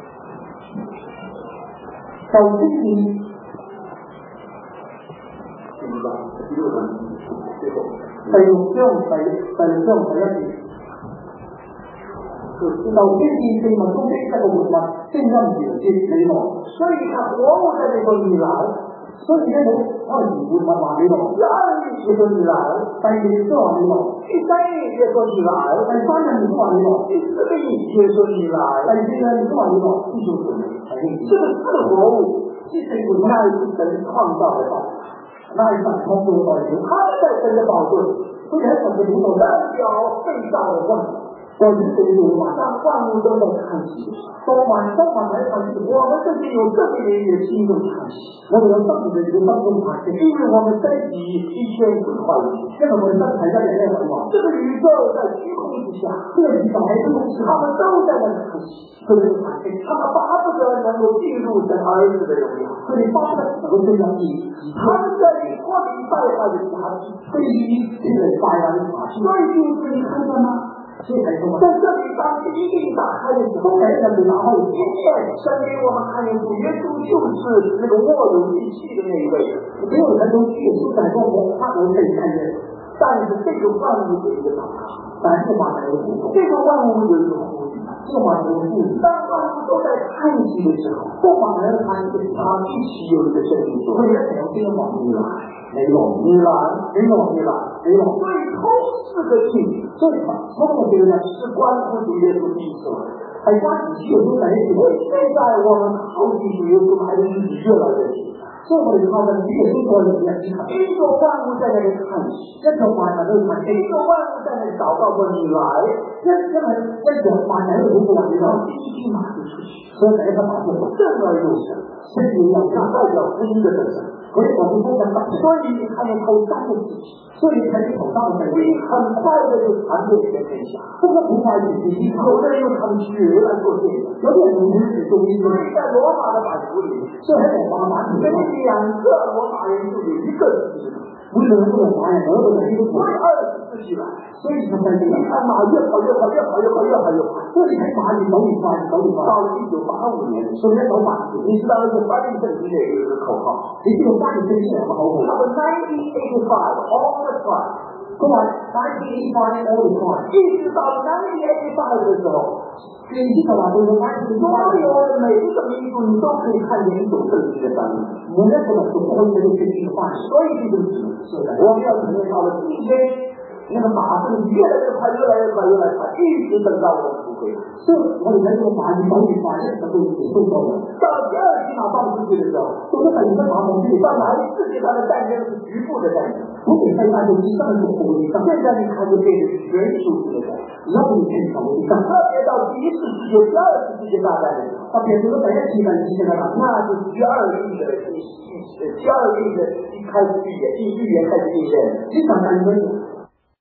Speaker 1: 到今天，
Speaker 2: 第一章第六章最后，
Speaker 1: 在用这样在在这样在样子，
Speaker 2: 各
Speaker 1: 就天地对嘛，中间这个我们这样子的内容，
Speaker 2: 所以他活物在这个里来，
Speaker 1: 所以呢，我我是我们话内容，
Speaker 2: 第二日也说你来，
Speaker 1: 第二日说话内容，
Speaker 2: 第三日也说你来，
Speaker 1: 第三日说话内容，
Speaker 2: 第四个日也说你来，
Speaker 1: 第四个日说话内容，这就是
Speaker 2: 这个四活物，
Speaker 1: 这是我们那一神创造的吧，那一神创造的，他在神的宝座，虽然神的领导代表被造的万物。我们这里马上万物都在看齐，到晚上晚来看齐，我们这里有这么一点心中看齐，我们要上的这个当中看齐，因为我们身体一天不坏，现在我们身体在人类环境，这个宇宙在虚空之下，这个宇宙还是东西，他们都在那里看齐，所以看齐，他们巴不得能够进入神儿子的荣耀，所以巴不得能够这样子，他们在你脱离败坏的辖制，对于这个败坏的辖制，所以就是你看见吗？在这里当一定打开的时候，才能够拿到一切神给我们看见主耶稣就是那个握有一切的那一位，没有人能耶稣在中国他都可以看见，但是这个万物的一个祷告，但是把这个这个万物有一个呼吁，这个万物呼吁，当万物都在看齐的时候，不把人看见，他一起有一个生命，所以才有这个往你来。没有，你来，没有，你来，没有。所以头四个性，所以嘛，我们这个呢是关乎主耶稣基督，还关乎耶稣在一起。现在我们靠近主耶稣还是日子越来越近，所以我们靠着耶稣说里面，一个万物在那里看齐，这个万物都看齐，一个万物在那里祷告说你来，这这么这个把人如果往里头第一句马就出去，所以在他把这个正而又神，所以要让代表福音的本身。所以我们都在打，所以你看见头三个字，所以才是头上的，所以很快的就传遍全天下。这个不快是第一，有的人用他们血来做见证，有的人用血做见证。所以在罗马的版图里，这还在罗马里面，两个罗马人就有一个是为什么这个华人俄国人一个所以二十世纪来，所以他们你看马越跑越跑越跑越跑越跑越跑，这里才马里走你发走你发，到了一九八五年，首先走马，你知道那个翻译圣经的有一个口号，你这个翻译圣经什么口号？他们 nineteen eighty-five all the time， 各位 nineteen eighty-five all the time， 一直到nineteen eighty-five的时候。你知道吧？就是所有的每一个民族，你都可以看见一种圣经的翻译。我们不能说不会这个圣经的翻译，所以这就是是的。我们要承认到了今天，那个马是越来越快，越来越快，越来越快，一直等到我们不会。所以我们这个马语法语法律的都是受到的。到第二期马放出去的时候，都是很多马从这里到哪里世界上的战争是局部的战争，不给开战就上是火力上。现在你看就变成全球性的战争。要不你去考虑上，特别到第一次世界、第二次世界大战的时候，他变成了本来期待期待的，那是第二例的第第第二例的一开始预言，第预言开始预言，这场战争